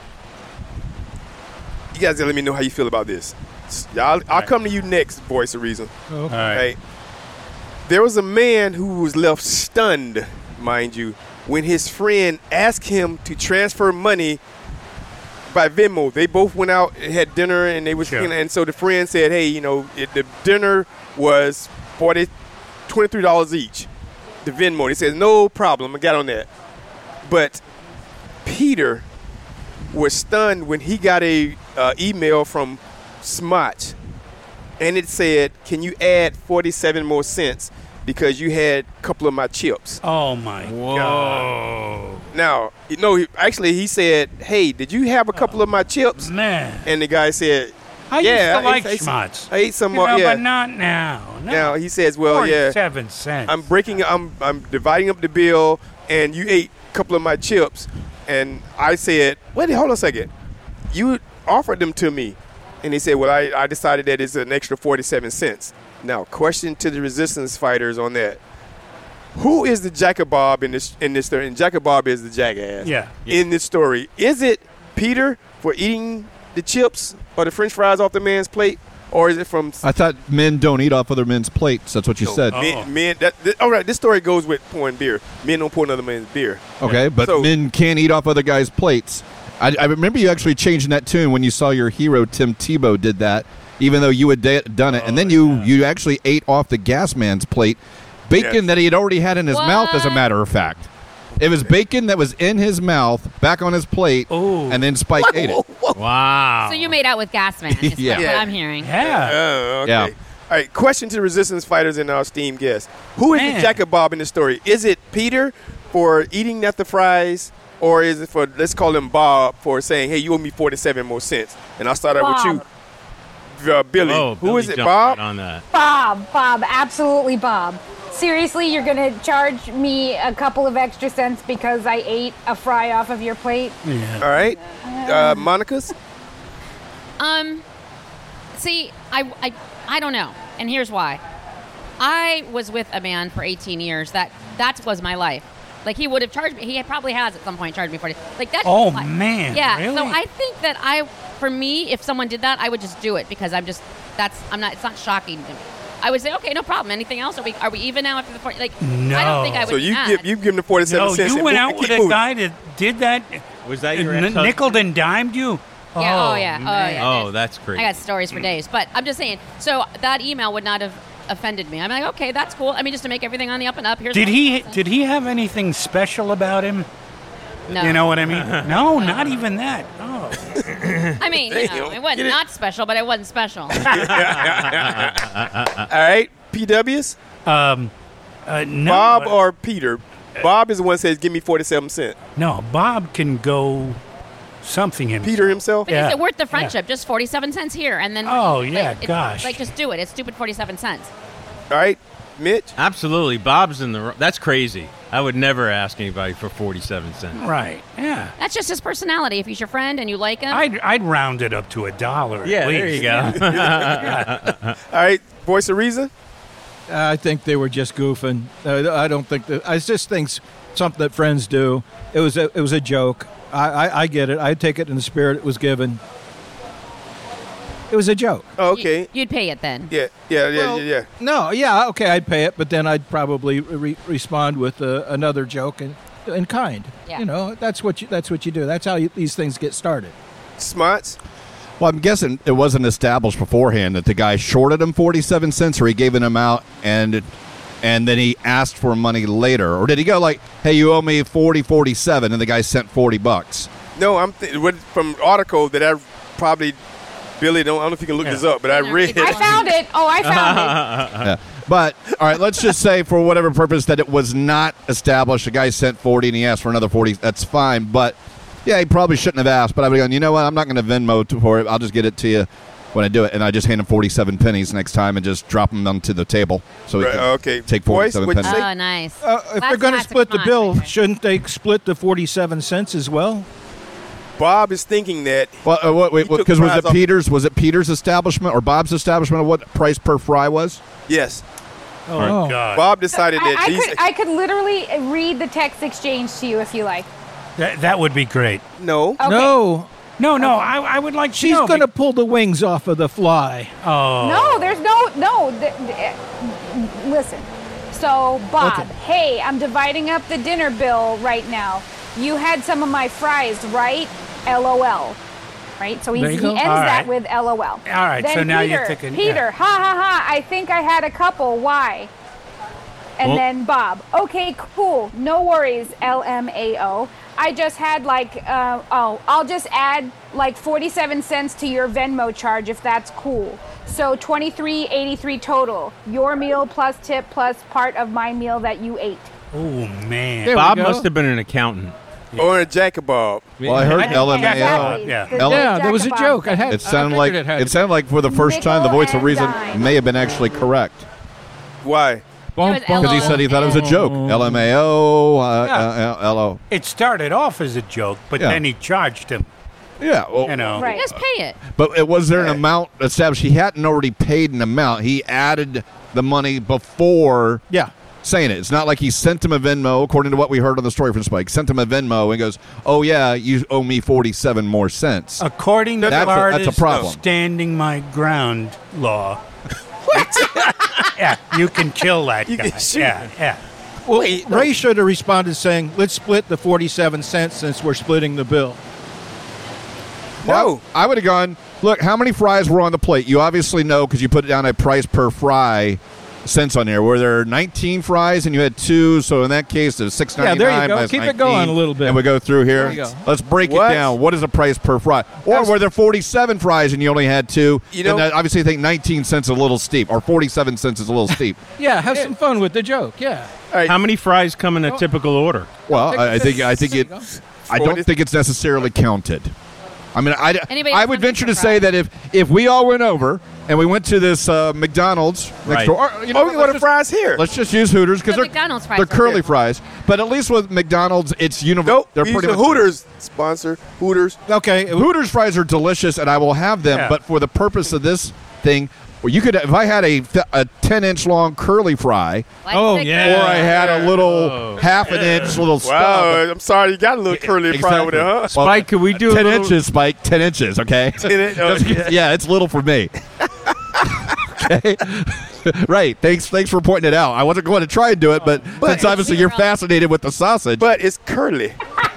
you guys gotta let me know how you feel about this. I'll come to you next, Voice of Reason. All All right. There was a man who was left stunned, mind you, when his friend asked him to transfer money by Venmo. They both went out and had dinner, and they was, and so the friend said, "Hey, the dinner was $23 each." The Venmo. He says, "No problem, I got on that." But Peter was stunned when he got a email from Smotch, and it said, "Can you add 47 more cents because you had a couple of my chips?" Oh my God! Now, he said, "Hey, did you have a couple of my chips?" Man, and the guy said, I "Yeah, used to like ate Schmutz. I ate some more." Yeah, but not now. No. now he says, "Well, yeah, 47 cents. I'm dividing up the bill, and you ate a couple of my chips." And I said, "Wait, hold on a second. You offered them to me." And he said, "Well, I decided that it's an extra 47 cents. Now, question to the resistance fighters on that. Who is the Jacob in this story? And Jacob is the jackass. Yeah. In this story. Is it Peter for eating the chips or the French fries off the man's plate? Or is it from... I thought men don't eat off other men's plates. That's what you said. Men, all right, this story goes with pouring beer. Men don't pour another man's beer. Okay, but So- men can't eat off other guys' plates. I remember you actually changing that tune when you saw your hero Tim Tebow did that, even though you had done it. And then you actually ate off the gas man's plate bacon that he had already had in his mouth, as a matter of fact. It was bacon that was in his mouth, back on his plate, and then Spike ate it. Wow. So you made out with Gasman, is Yeah. what I'm hearing. Oh, okay. Yeah. All right, question to the resistance fighters and our Steam guests. Who is the Jacob in the story? Is it Peter for eating at the fries, or is it for, let's call him Bob, for saying, "Hey, you owe me 47 more cents"? And I'll start out with you, Billy. Oh, Who Billy is it, jumped Bob? right on that. Bob, absolutely Bob. Seriously, you're going to charge me a couple of extra cents because I ate a fry off of your plate? All right. Monica's? See, I don't know, and here's why. I was with a man for 18 years. That was my life. Like, he would have charged me. He probably has at some point charged me 40. Like, that's Oh, just life. man, Yeah. really? So I think that for me, if someone did that, I would just do it because it's not shocking to me. I would say, okay, no problem. Anything else? Are we even now after the 40? Like, No. I don't think I would. So you mad. give him the 47 No, cents. you and went move- out keep with a moving. guy that did that. Was that your nickeled and dimed you? Yeah. Oh yeah. man. Oh, that's great. I got stories for days, but I'm just saying. So that email would not have offended me. I'm like, okay, that's cool. I mean, just to make everything on the up and up. Here's Did what- he have anything special about him? No. You know what I mean? No, not even that. Oh. I mean, you know, it wasn't not special, but it wasn't special. All right, PWs? No. Bob or Peter? Bob is the one who says, give me 47 cents. No, Bob can go something himself. Peter himself? But is it worth the friendship? Just 47 cents here, and then. Oh, yeah, gosh. Like, just do it. It's stupid 47 cents. All right, Mitch? Absolutely. Bob's in the. That's crazy. I would never ask anybody for 47 cents. Right. Yeah. That's just his personality. If he's your friend and you like him. I'd round it up to $1. Yeah, at there least. you go. All right, voice of reason? I think they were just goofing. I don't think that. I just think something that friends do. It was a joke. I get it. I take it in the spirit it was given. It was a joke. Oh, okay. You'd pay it then. Yeah. Well, No, yeah, okay, I'd pay it, but then I'd probably respond with another joke in kind. Yeah. You know, that's what you do. That's how these things get started. Smarts? Well, I'm guessing it wasn't established beforehand that the guy shorted him 47 cents, or he gave him out and then he asked for money later, or did he go like, "Hey, you owe me 47," and the guy sent $40? No, from article that I probably, Billy, I don't know if you can look this up, but I read I found it. Oh, I found it. Yeah. But all right, let's just say for whatever purpose that it was not established. The guy sent 40 and he asked for another 40. That's fine, but yeah, he probably shouldn't have asked. But I would have gone, you know what? I'm not going to Venmo for it. I'll just get it to you when I do it, and I just hand him 47 pennies next time and just drop them onto the table so he can take 47 pennies. Oh, nice. If they're going to split the bill, shouldn't they split the 47 cents as well? Bob is thinking that. Well, he took because was fries it off- Peter's? Was it Peter's establishment or Bob's establishment of what price per fry was? Yes. Oh, my God. Bob decided that I could literally read the text exchange to you if you like. That would be great. No. Okay. No, I would like to She's know. going to pull the wings off of the fly. Oh. No, there's no. Listen. So, Bob, Okay. hey, I'm dividing up the dinner bill right now. You had some of my fries, right? LOL. Right? So he There you ends go. All that right. with LOL. All right, Then so now Peter, you're thinking. Peter, ha ha ha, I think I had a couple. Why? And Well- then Bob, okay, cool. No worries, LMAO. I just had I'll just add like 47 cents to your Venmo charge if that's cool. So $23.83 total. Your meal plus tip plus part of my meal that you ate. Oh, man. There we Bob go. must have been an accountant. Or a Jack of Bob. Well, I heard LMAO. Exactly. Yeah. The Yeah, there was a Jack of joke. Bob I had. It sounded like for the first time the voice of reason may have been actually correct Why? because he said he thought it was a joke. LMAO, LO. It started off as a joke, but Yeah. then he charged him. Yeah, well, You know. Right. Just pay it. but was there an amount established? He hadn't already paid an amount. He added the money before Yeah. saying it. It's not like he sent him a Venmo, according to what we heard on the story from Spike. Sent him a Venmo and goes, "Oh yeah, you owe me 47 more cents." According to That's Florida's a problem. standing my ground law. Yeah, you can kill that You guy. can shoot Yeah. Well, Ray should have responded saying, "Let's split the 47 cents since we're splitting the bill." No. I would have gone, look, how many fries were on the plate? You obviously know because you put down a price per fry cents on there. Were there 19 fries and you had 2? So in that case, it's $6.99. Yeah, there you go. minus Keep it 19, going a little bit. And we go through here. There you go. Let's break What? it down. What is the price per fry? Or were there 47 fries and you only had 2? You know- and I obviously think 19 cents is a little steep, or 47 cents is a little steep. Yeah, have some fun with the joke. Yeah. All right. How many fries come in a typical order? Well, I think There you it. go. I don't think it's necessarily counted. I mean, Anybody I else would want venture to pizza say fries? that if we all went over and we went to this McDonald's next Right. door, or, you know, Oh, we want the fries here. let's just use Hooters because The they're McDonald's fries they're are curly good. fries. But at least with McDonald's, it's universal. Nope. They're we pretty use much the Hooters sponsor. Hooters. Okay. Hooters fries are delicious, and I will have them. Yeah. But for the purpose of this thing, well, you could if I had a 10-inch long curly fry, Like Oh, the- yeah. or I had a little half an inch little stub. Wow. I'm sorry. You got a little curly fry over there, huh? Well, Spike, could we do a 10 little- inches, Spike? 10 inches, okay? Oh, yeah. Yeah, it's little for me. Okay. Right. Thanks for pointing it out. I wasn't going to try and do it, but since obviously you're fascinated with the sausage. But it's curly.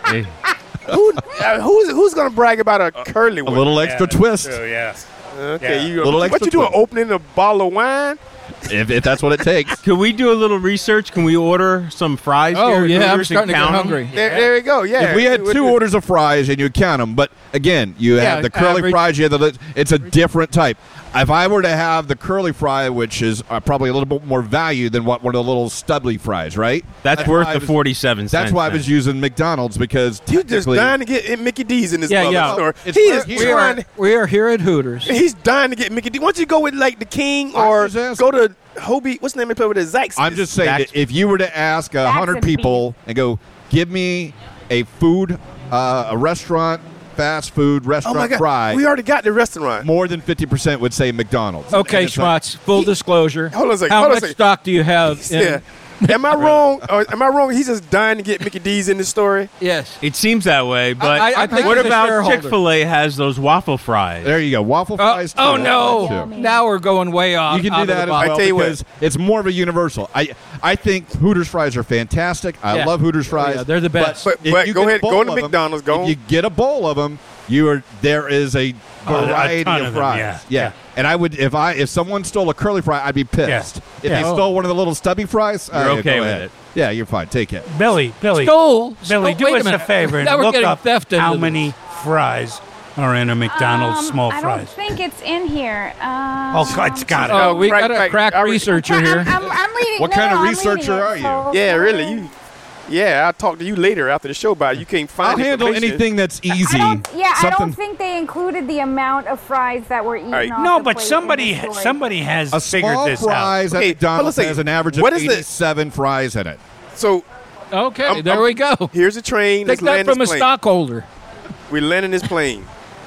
Who's going to brag about a curly one? A little extra twist. True, yeah. Okay, Yeah. what you doing? Opening a bottle of wine? If that's what it takes. Could we do a little research? Can we order some fries Oh, here? at yeah, I'm Hooters and starting to get count 'em? hungry. There you go. Yeah. If we had 2 orders of fries and you count them, but again, you Yeah, have the curly average. fries, you have it's a different type. If I were to have the curly fry, which is probably a little bit more value than what one of the little stubbly fries, right? That's why worth I the was- 47 cents. That's why I then. was using McDonald's because You just technically- dying to get Mickey D's in this Yeah, mother yeah. store. It's He right is here. trying. We are here at Hooters. He's dying to get Mickey D. Why don't you go with like the King or just asking. go to Hobie? What's the name of the place with the Zaxby's? I'm just saying that if you were to ask 100 Zaxby's. people and go, give me a food, a restaurant, fast food Oh restaurant my God, fry, we already got the restaurant. more than 50% would say McDonald's. Okay, And it's like- Schmatz, full disclosure. Hold on a second, How hold on a much second. stock do you have? Yeah. Am I wrong? Or am I wrong? He's just dying to get Mickey D's in this story. Yes. It seems that way, but I think what he's a about shareholder. Chick-fil-A has those waffle fries? There you go. Waffle fries. Oh too. no! Too. Now we're going way off. You can out do of the that as box. well I tell you what. because it's more of a universal. I think Hooters fries are fantastic. I Yeah. love Hooters fries. yeah, they're the best. But if you go get a ahead, bowl go to of 'em, McDonald's. Go If you get a bowl of them, there is a Oh, a variety ton of of them, fries. yeah. And I would if someone stole a curly fry, I'd be pissed. Yeah. If Yeah. they stole one of the little stubby fries, You're all okay go with ahead. it. Yeah, you're fine. Take it. Billy, Stole. Billy, do Wait us a minute. favor Now and we're look getting up theft into how this. many fries are in a McDonald's small I fries. don't think it's in here. Oh, it's got it. Oh, we Right, got a right. crack I re- researcher here. I'm reading. What no, kind of I'm researcher reading it, are you? so- Yeah, really. I'll talk to you later after the show about it. You can't find I'll handle information. anything that's easy. I don't Something- think they included the amount of fries that were eaten. right. Off No, the but plate somebody in the story. somebody has a figured small this out. fries Okay, at McDonald's hold on a has second. an average of What is the- 87 fries in it. So Okay, there we go. here's a train. Take Let's that land from a this plane. stockholder. We're landing this plane.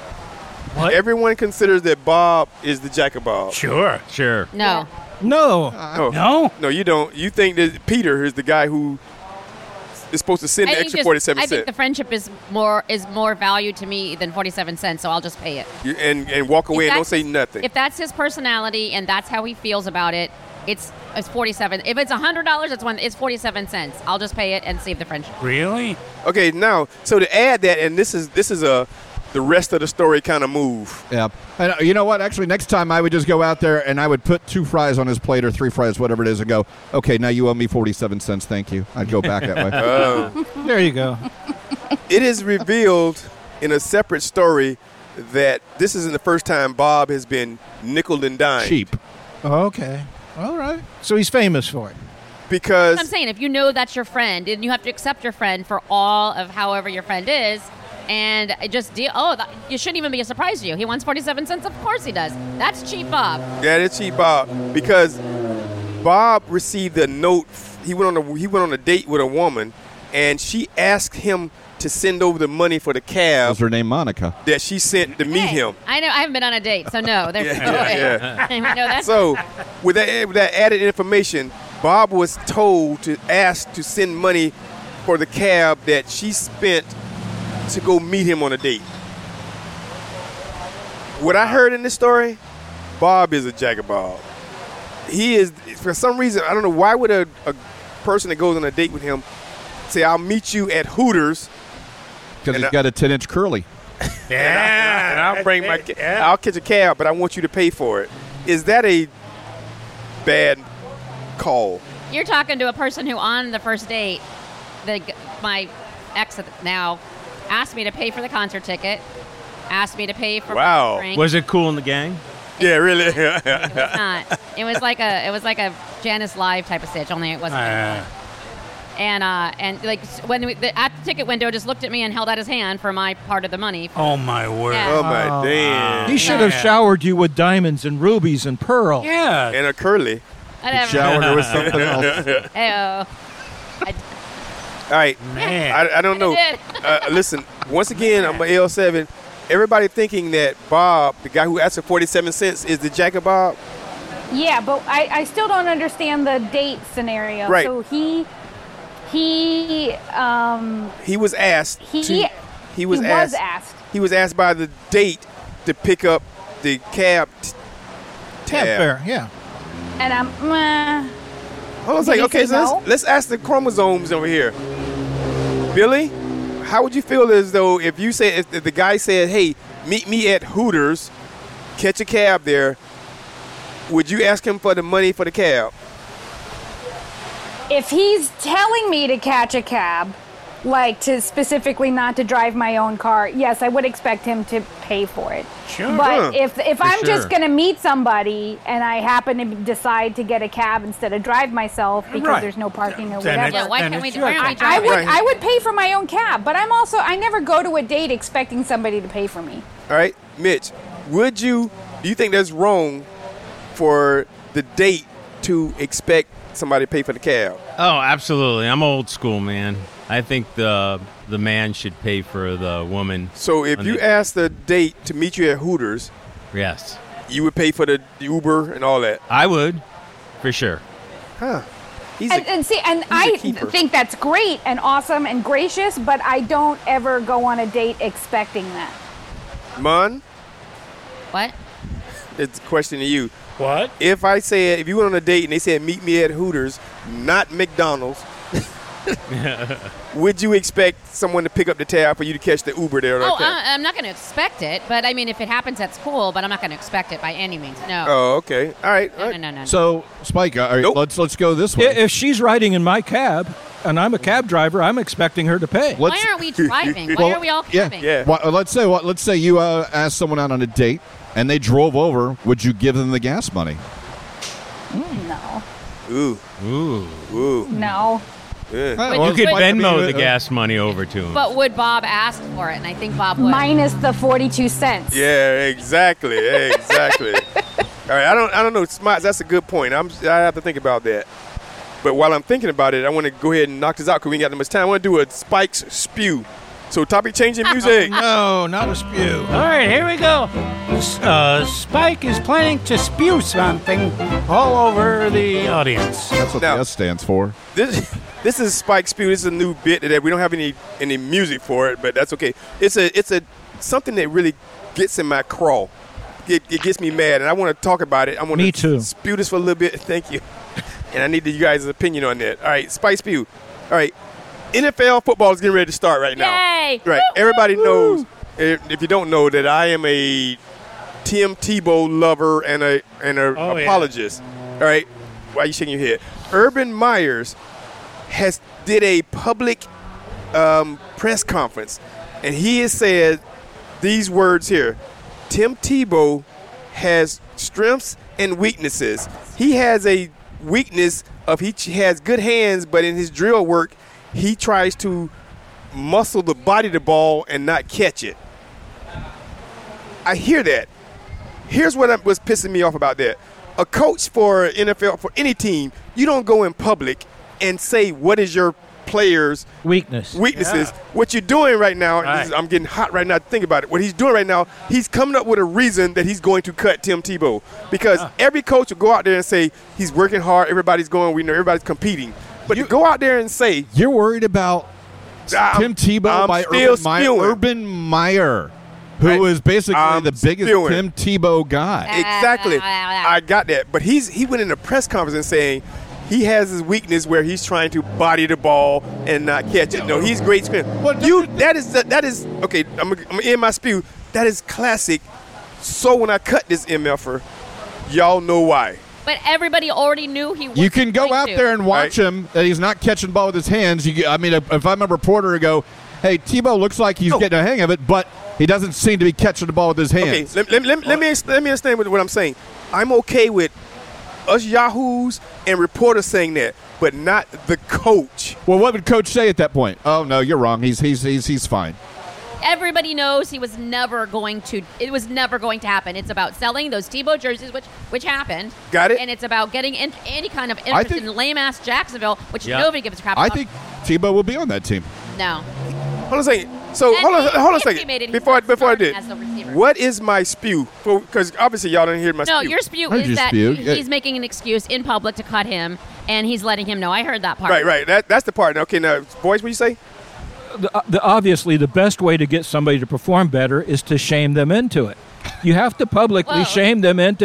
What? Everyone considers that Bob is the Jack of Bob. Sure. Sure. No. No. No? You don't. You think that Peter is the guy who is supposed to send the extra 47 I think cents the friendship is more value to me than 47 cents, so I'll just pay it. and walk away If and don't that's- say nothing. If that's his personality and that's how he feels about it, it's 47. If it's $100, it's 47 cents. I'll just pay it and save the friendship. Really? Okay, now so to add that, and this is the rest of the story kind of move. Yeah. And you know what? Actually, next time I would just go out there and I would put 2 fries on his plate or 3 fries, whatever it is, and go, okay, now you owe me 47 cents. Thank you. I'd go back that way. There you go. It is revealed in a separate story that this isn't the first time Bob has been nickel and dimed. Cheap. Okay. All right. So he's famous for it. Because I'm saying if you know that's your friend, and you have to accept your friend for all of however your friend is, and just deal. You shouldn't even be a surprise to you. He wants 47 cents. Of course he does. That's cheap, Bob. that is cheap, Bob. Because Bob received a note. He went on a date with a woman, and she asked him to send over the money for the cab Was her name Monica? that she sent to meet Hey, him. I know. I haven't been on a date, so no. There's no way. yeah. I know that. So, with that added information, Bob was told to ask to send money for the cab that she spent to go meet him on a date. What I heard in this story, Bob is a Jack of Bob. He is, for some reason, I don't know, why would a person that goes on a date with him say, I'll meet you at Hooters. Because he's got a 10-inch curly. And I'll bring I'll catch a cab, but I want you to pay for it. Is that a bad call? You're talking to a person who, on the first date, my ex now asked me to pay for the concert ticket, asked me to pay for my drink. Was it Cool in the Gang? Yeah, really. It was not. It was like a Janice Live type of stitch, only it wasn't. And like when at the ticket window, just looked at me and held out his hand for my part of the money. Oh my word! Yeah. Oh my damn! He should have showered you with diamonds and rubies and pearls. Yeah. And a curly. Whatever. Showered her with something else. Hey-oh. All right, Man. I don't know. I did. Listen, once again, I'm an L7. Everybody thinking that Bob, the guy who asked for 47 cents, is the Jack of Bob. Yeah, but I still don't understand the date scenario. Right. So he was asked. He was asked. He was asked by the date to pick up the cab Cab fare, yeah. And I'm, Hold on a Did second. he Okay, say so no? let's ask the chromosomes over here. Billy, how would you feel as though if the guy said, "Hey, meet me at Hooters, catch a cab there," would you ask him for the money for the cab? if he's telling me to catch a cab, like to specifically not to drive my own car, yes, I would expect him to pay for it. Sure. But if I'm sure. just going to meet somebody and I happen to decide to get a cab instead of drive myself because Right. there's no parking or Then whatever, it's- Yeah, why then can't we? it's Why your aren't we car. driving? I would pay for my own cab. But I never go to a date expecting somebody to pay for me. All right, Mitch, do you think that's wrong for the date to expect somebody to pay for the cab? Oh, absolutely. I'm old school, man. I think the man should pay for the woman. So if you ask the date to meet you at Hooters, Yes. you would pay for the Uber and all that. I would, for sure. Huh. And I keeper. think that's great and awesome and gracious, but I don't ever go on a date expecting that. Mon, What? it's a question to you. What? If you went on a date and they said meet me at Hooters, not McDonald's, would you expect someone to pick up the tab for you to catch the Uber there? Oh, Like that? I'm not going to expect it, but I mean, if it happens, that's cool. But I'm not going to expect it by any means. No. Oh, okay. All right. All No, right. no. So, Spike, all right, Nope. let's go this way. If she's riding in my cab and I'm a cab driver, I'm expecting her to pay. Why aren't we driving? Why are we all cabbing? Yeah. Let's say you asked someone out on a date and they drove over. Would you give them the gas money? No. Ooh. Ooh. No. Yeah. You could Spike, Venmo the gas money over to him. But would Bob ask for it? And I think Bob would. Minus the 42 cents. Yeah, exactly. Exactly. All right, I don't know. Smarts, that's a good point. I have to think about that. But while I'm thinking about it, I want to go ahead and knock this out because we ain't got that much time. I want to do a Spike's Spew. So topic changing music. No, not a spew. All right, here we go. Spike is planning to spew something all over the audience. That's what Now- the S stands for. This is Spike's Spew. This is a new bit that we don't have any music for it, but that's okay. It's a something that really gets in my craw. It gets me mad, and I want to talk about it. I want Me to too. spew this for a little bit. Thank you. And I need you guys' opinion on that. All right, Spike Spew. All right, NFL football is getting ready to start right now. Yay! Right, everybody knows. If you don't know that, I am a Tim Tebow lover and a Oh, yeah. apologist. All right, why are you shaking your head? Urban Myers did a public press conference, and he has said these words here: Tim Tebow has strengths and weaknesses. He has a weakness of he has good hands, but in his drill work, he tries to muscle the body of the ball and not catch it. I hear that. Here's what was pissing me off about that. A coach for NFL, for any team, you don't go in public and say what is your players' Weaknesses. Yeah. What you're doing right now, Right. I'm getting hot right now to think about it. What he's doing right now, he's coming up with a reason that he's going to cut Tim Tebow. Because every coach will go out there and say he's working hard, everybody's going, we know everybody's competing. But to go out there and say, You're worried about Tim Tebow I'm by still Urban Meyer, spewing. Urban Meyer, who Right. is basically I'm the biggest spewing. Tim Tebow guy. Exactly. I got that. But he went in a press conference and saying he has his weakness where he's trying to body the ball and not catch it. No, he's great screen. That is okay. I'm gonna end my spew. That is classic. So when I cut this MFer, y'all know why. But everybody already knew he was You can go going out to. there and watch him that he's not catching the ball with his hands. If I'm a reporter and go, hey, Tebow looks like he's getting a hang of it, but he doesn't seem to be catching the ball with his hands. Okay, let me understand what I'm saying. I'm okay with us yahoos and reporters saying that, but not the coach. Well, what would coach say at that point? Oh no, you're wrong. He's fine. Everybody knows it was never going to happen. It's about selling those Tebow jerseys, which happened. Got it. And it's about getting any kind of interest in lame-ass Jacksonville, which nobody gives a crap I about. think Tebow will be on that team. No. Hold on a second. So And hold on a if he second. made it, he's Before not I did, starting as the receiver. what is my spew? Because obviously y'all didn't hear my No, spew. your spew Heard is your that spew. he's making an excuse in public to cut him, and he's letting him know. I heard that part. Right. That's the part. Okay, now, boys, what you say? Obviously, the best way to get somebody to perform better is to shame them into it. You have to publicly Whoa. shame them into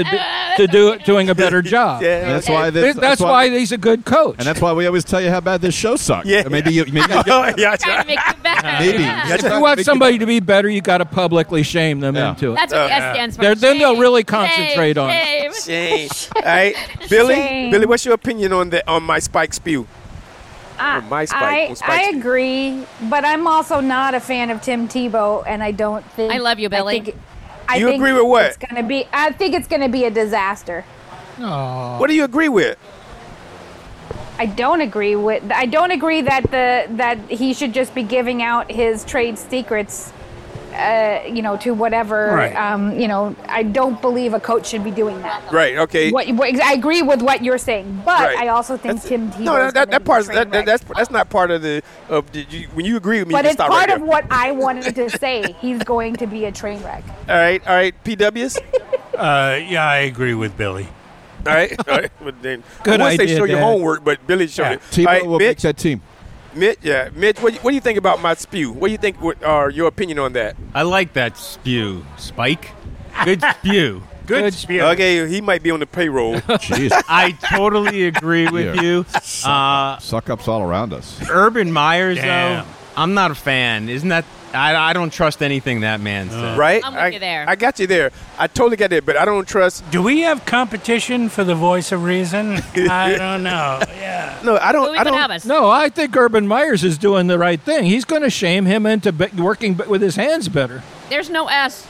to doing a better job. Yeah. That's why. That's why he's a good coach. And that's why we always tell you how bad this show sucks. Yeah. Maybe you. Maybe Trying to make you better. Maybe. Yeah. if you want somebody to be better, you got to publicly shame them into it. That's what S stands for. Then they'll Shame. really concentrate on it. Shame. Shame. All right, Billy. Shame. Billy, what's your opinion on my Spike spew? On my Spike. on Spike I spew. agree, but I'm also not a fan of Tim Tebow, and I don't think I love you, Billy. You agree with what? I think it's gonna be a disaster. What do you agree with? I don't agree that he should just be giving out his trade secrets, to whatever. Right. I don't believe a coach should be doing that. Right. Okay. I agree with what you're saying, but Right. I also think Tim Tebow. No, that part that's not part of the when you agree with me. But you it's stop part right of what I wanted to say. He's going to be a train wreck. All right, PWs. Yeah, I agree with Billy. All right. But then, Good I want to say idea, show your Dad. homework, but Billy showed it. Tebow All right, will Mitch, make that team. Mitch, what do you think about my spew? What do you think? Your opinion on that? I like that spew, Spike. Good spew. Good spew. Okay, he might be on the payroll. Jeez. I totally agree with Yeah. you. Suck ups all around us. Urban Myers, Damn. though, I'm not a fan. Isn't that? I don't trust anything that man said. Right? I'm with you there. I got you there. I totally got there, but I don't trust. Do we have competition for the voice of reason? I don't know. Yeah. No, I don't. Louis I don't. Cannabis. No, I think Urban Myers is doing the right thing. He's going to shame him into working with his hands better. There's no S.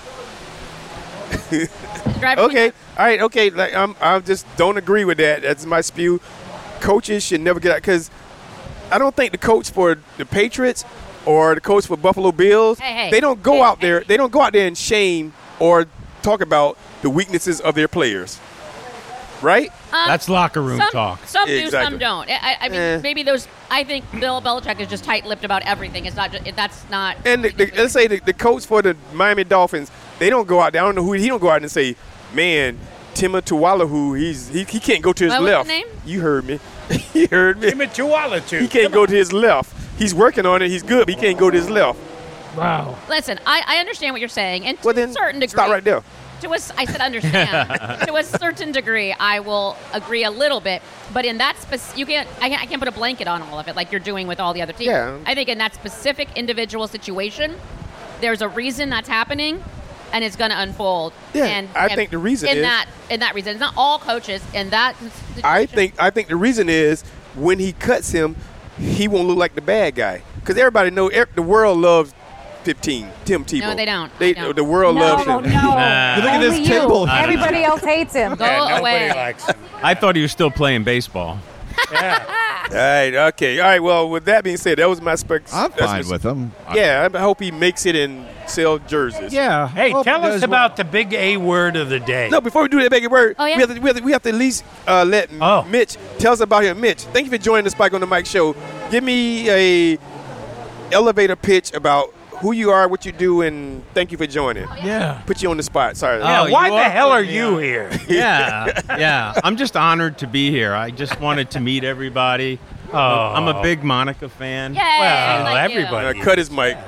Driving me Okay. nuts. All right. Okay. Like I just don't agree with that. That's my spew. Coaches should never get out because I don't think the coach for the Patriots or the coach for Buffalo Bills Hey. they don't go out there. They don't go out there and shame or talk about the weaknesses of their players. Right? That's locker room Some, talk. some do, Exactly. some don't. I mean, maybe those. I think Bill Belichick is just tight-lipped about everything. It's not. That's not. And let's say the coach for the Miami Dolphins, they don't go out there. I don't know who he don't go out and say, man, Tima Tuwalahu, he can't go to his What was left. his name? You heard me. You heard me. Timothy He can't go to his left. He's working on it. He's good, but he can't go to his left. Wow. Listen, I understand what you're saying, and to Well, then a certain degree. stop right there. I said understand. To a certain degree, I will agree a little bit, but in that I can't put a blanket on all of it like you're doing with all the other teams. Yeah. I think in that specific individual situation, there's a reason that's happening, and it's going to unfold. Yeah, and I think the reason is- in that reason, it's not all coaches in that situation. I think the reason is when he cuts him, he won't look like the bad guy because everybody know the world loves Tim Tebow. No, they don't. They They don't. the world loves No, him. no. Look at this Only table. you. Everybody else hates him. Go Yeah, away. nobody likes him. I thought he was still playing baseball. Yeah. All right, okay, all right. Well, with that being said, that was my specs. I'm fine with him. Yeah, I hope he makes it and sell jerseys. Yeah. Hey, Hope tell he us does about the big A word of the day. No, before we do that, beg your word, Oh, yeah? we have to at least let Oh. Mitch tell us about him. Mitch, thank you for joining the Spike on the Mic show. Give me a elevator pitch about who you are, what you do, and thank you for joining. Yeah. Put you on the spot. Sorry. Yeah, Oh, why you the are hell are putting me you on. here? Yeah. I'm just honored to be here. I just wanted to meet everybody. Oh. I'm a big Monica fan. Yay, Well, thank you. everybody. Cut his mic.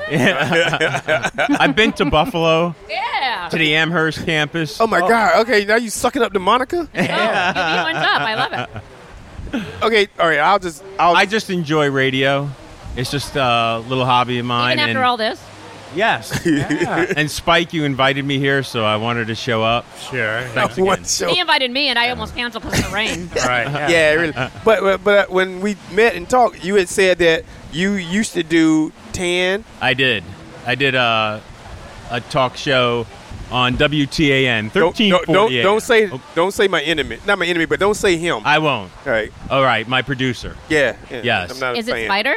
I've been to Buffalo, Yeah. to the Amherst campus. Oh my God. Okay, now you sucking up to Monica. Oh, give me one up. I love it. Okay, all right. I just enjoy radio. It's just a little hobby of mine. Even after and all this. yes. And Spike, you invited me here, so I wanted to show up. Sure. Thanks again. One show. He invited me, and I almost canceled because of the rain. Right. Yeah, really. But when we met and talked, you had said that you used to do tan. I did a talk show on WTAN 1348. Don't say my enemy. Not my enemy, but don't say him. I won't. All right. All right, my producer. Yeah. Yes. I'm not Is a it fan. Spider?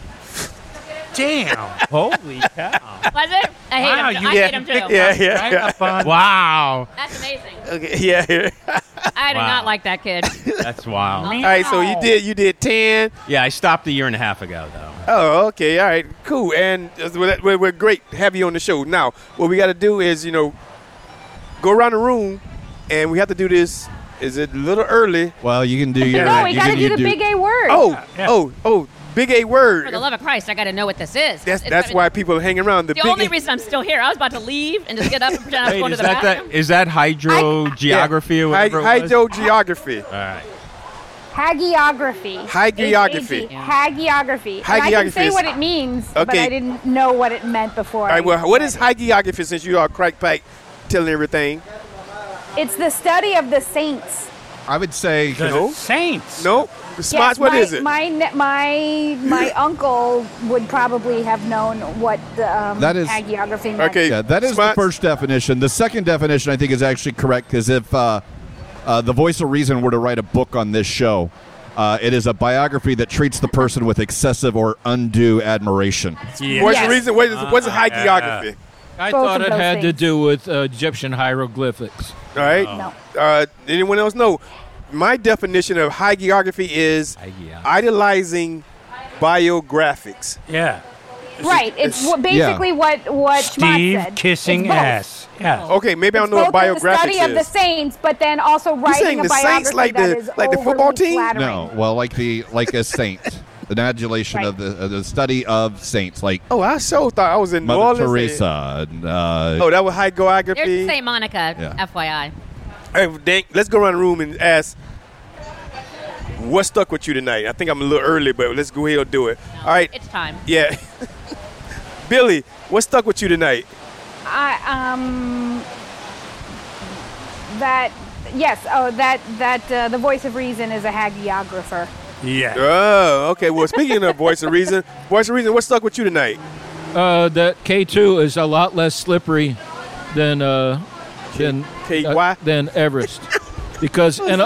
Damn. Holy cow! Was it? I hate Wow, him. you- I hate him too. Yeah. Wow, That's amazing. Okay. Yeah. I do Wow. not like that kid. that's wild. All right. So you did tan. Yeah, I stopped a year and a half ago, though. Oh, okay. All right. Cool. And we're great to have you on the show. Now, what we got to do is go around the room, and we have to do this. Is it a little early? Well, you can do your. No, we you got to can- do you the big A word. Oh, Billy. big A word. For the love of Christ, I got to know what this is. That's why people hang around the The big only A. reason I'm still here, I was about to leave and just get up and pretend I was Wait, going to is the that bathroom. is that hydrogeography or whatever it was? Hydrogeography. All right. Hagiography. Hagiography. H-A-G. Hagiography. And I can Hagiography say is- what it means, but Okay. I didn't know what it meant before. All right, well, what is hagiography since you are crack pipe telling everything? It's the study of the saints. I would say No. Saints. No. The spots, what my, is it? My uncle would probably have known what the That is- hagiography meant. Okay. Yeah, that is Spots. the first definition. The second definition I think is actually correct because if the Voice of Reason were to write a book on this show, it is a biography that treats the person with excessive or undue admiration. Yeah. What's Yes. the reason? What's hagiography? I Both thought of it those had to things. do with Egyptian hieroglyphics. All right. No. Anyone else know? My definition of hagiography is idolizing biographics. Yeah. Right. It's basically what Schmott Steve said. kissing It's both. ass. Yeah. Okay, maybe I don't It's know what both the biographics study of the is. saints, but then also saying writing a the biography saints like that the- is like the football overly team? flattering. No, well, like a saint, an adulation of the study of saints, like Oh, I so thought I was in New Mother Orleans. Teresa. And, Oh, that was There's hagiography. St. Monica, Yeah. FYI. Hey, Dank, let's go around the room and ask, what stuck with you tonight? I think I'm a little early, but let's go ahead and do it. All right. It's time. Yeah. Billy, what stuck with you tonight? The Voice of Reason is a hagiographer. Yeah. Oh, okay. Well, speaking of Voice of Reason, what stuck with you tonight? That K2 is a lot less slippery than KY? than Everest, because and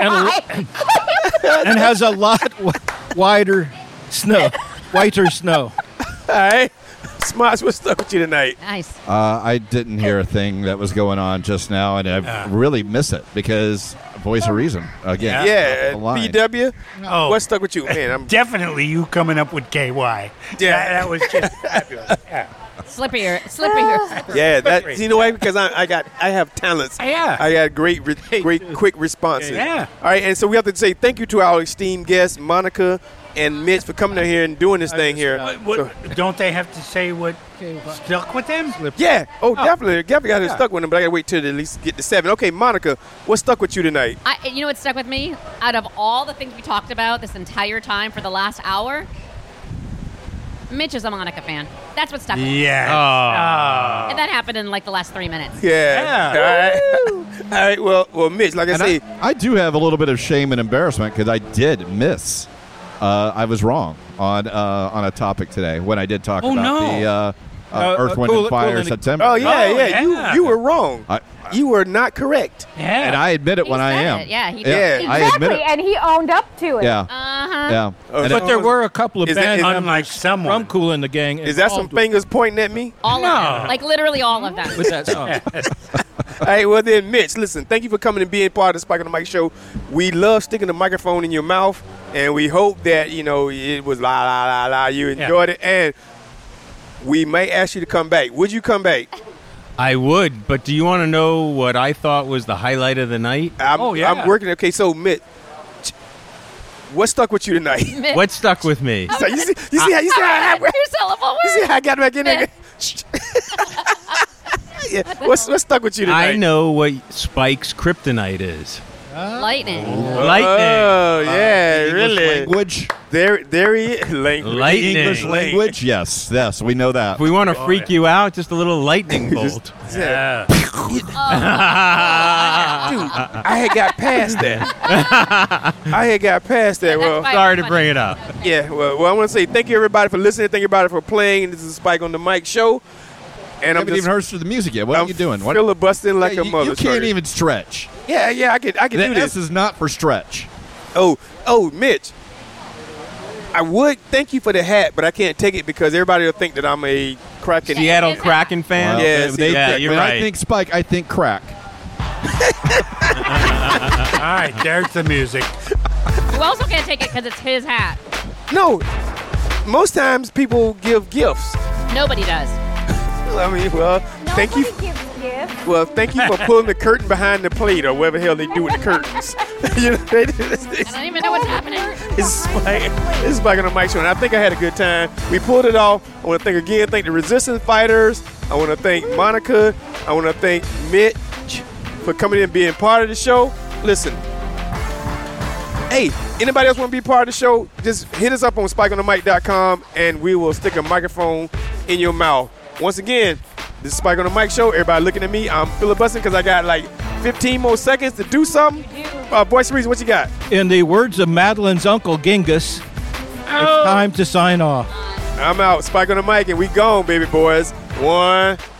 has a lot wider snow, whiter snow. All right. Smarts, what stuck with you tonight? Nice. I didn't hear a thing that was going on just now, and I really miss it because Voice of Reason again. Yeah, the line. PW. Oh. What stuck with you, man? I'm Definitely you coming up with KY. Yeah. That was just fabulous. Yeah. Slippier. yeah. That you know why? Because I have talents. Yeah. I got great quick responses. Yeah. All right, and so we have to say thank you to our esteemed guests, Monica and Mitch, for coming down here and doing this thing here. So- Don't they have to say what stuck with them? yeah. Oh, definitely got it stuck with them, but I got to wait till at least get to 7. Okay, Monica, what stuck with you tonight? You know what stuck with me? Out of all the things we talked about this entire time for the last hour, Mitch is a Monica fan. That's what stuck with me. Yeah. And that happened in like the last 3 minutes. Yeah. All right. All right. Well, Mitch, like I And say, I do have a little bit of shame and embarrassment because I did miss. I was wrong on a topic today when I did talk Oh, about no. the Earth, Wind, and Fire September. oh yeah, Oh, yeah, yeah. you were wrong. You were not correct. Yeah. And I admit it He when I said am. it. Yeah, he Yeah. did. I admit Exactly, it. and he owned up to it. Yeah. Uh-huh. Yeah. And But there were a couple of Is that- band is- members Unlike someone. from Cool in the Gang. Is that some involved with- fingers pointing at me? All of them. Like literally all of them. with that song? All right, well then, Mitch, listen, thank you for coming and being part of the Spike on the Mic show. We love sticking the microphone in your mouth, and we hope that, it was la, la, la, la, you enjoyed it, and we may ask you to come back. Would you come back? I would, but do you want to know what I thought was the highlight of the night? I'm working. Okay, so, Mitch, what stuck with you tonight? What stuck with me? So you see how Two syllable you see words. how I got back in there? Yeah. What's stuck with you tonight? I know what Spike's kryptonite is. Lightning. Lightning. Oh, yeah, really. Language. There he is. Lightning. English language. Yes. Yes. We know that. If we want to freak you out, just a little lightning bolt. Yeah. Dude, I had got past that. Well, Sorry to bring it up. yeah. Well, I want to say thank you everybody for listening. Thank you everybody for playing. This is Spike on the Mic show, and I I'm haven't just even heard the music yet. What are you doing? What? filibustering like Yeah, a you mother. can't even stretch. Yeah, I can do The this. S is not for stretch. Oh, Mitch. I would thank you for the hat, but I can't take it because everybody will think that I'm a Kraken. Seattle Kraken fan? Well, Yeah, you're when right. I think Spike, I think crack. All right, there's the music. You also can't take it because it's his hat. No, most times people give gifts. Nobody does. I mean, well, thank you. Nobody gives gifts. Yes. Well, thank you for pulling the curtain behind the plate or whatever the hell they do with the curtains. You know, I don't even know what's happening. It's Spike on the Mic Show, and I think I had a good time. We pulled it off. I want to thank the Resistance Fighters. I want to thank Monica. I want to thank Mitch for coming in and being part of the show. Listen, hey, anybody else want to be part of the show, just hit us up on spikeonthemic.com, and we will stick a microphone in your mouth. Once again, this is Spike on the Mic Show. Everybody looking at me. I'm filibustering because I got like 15 more seconds to do something. Boy Cerise, what you got? In the words of Madeline's uncle Genghis, it's time to sign off. I'm out. Spike on the Mic, and we gone, baby boys. 1,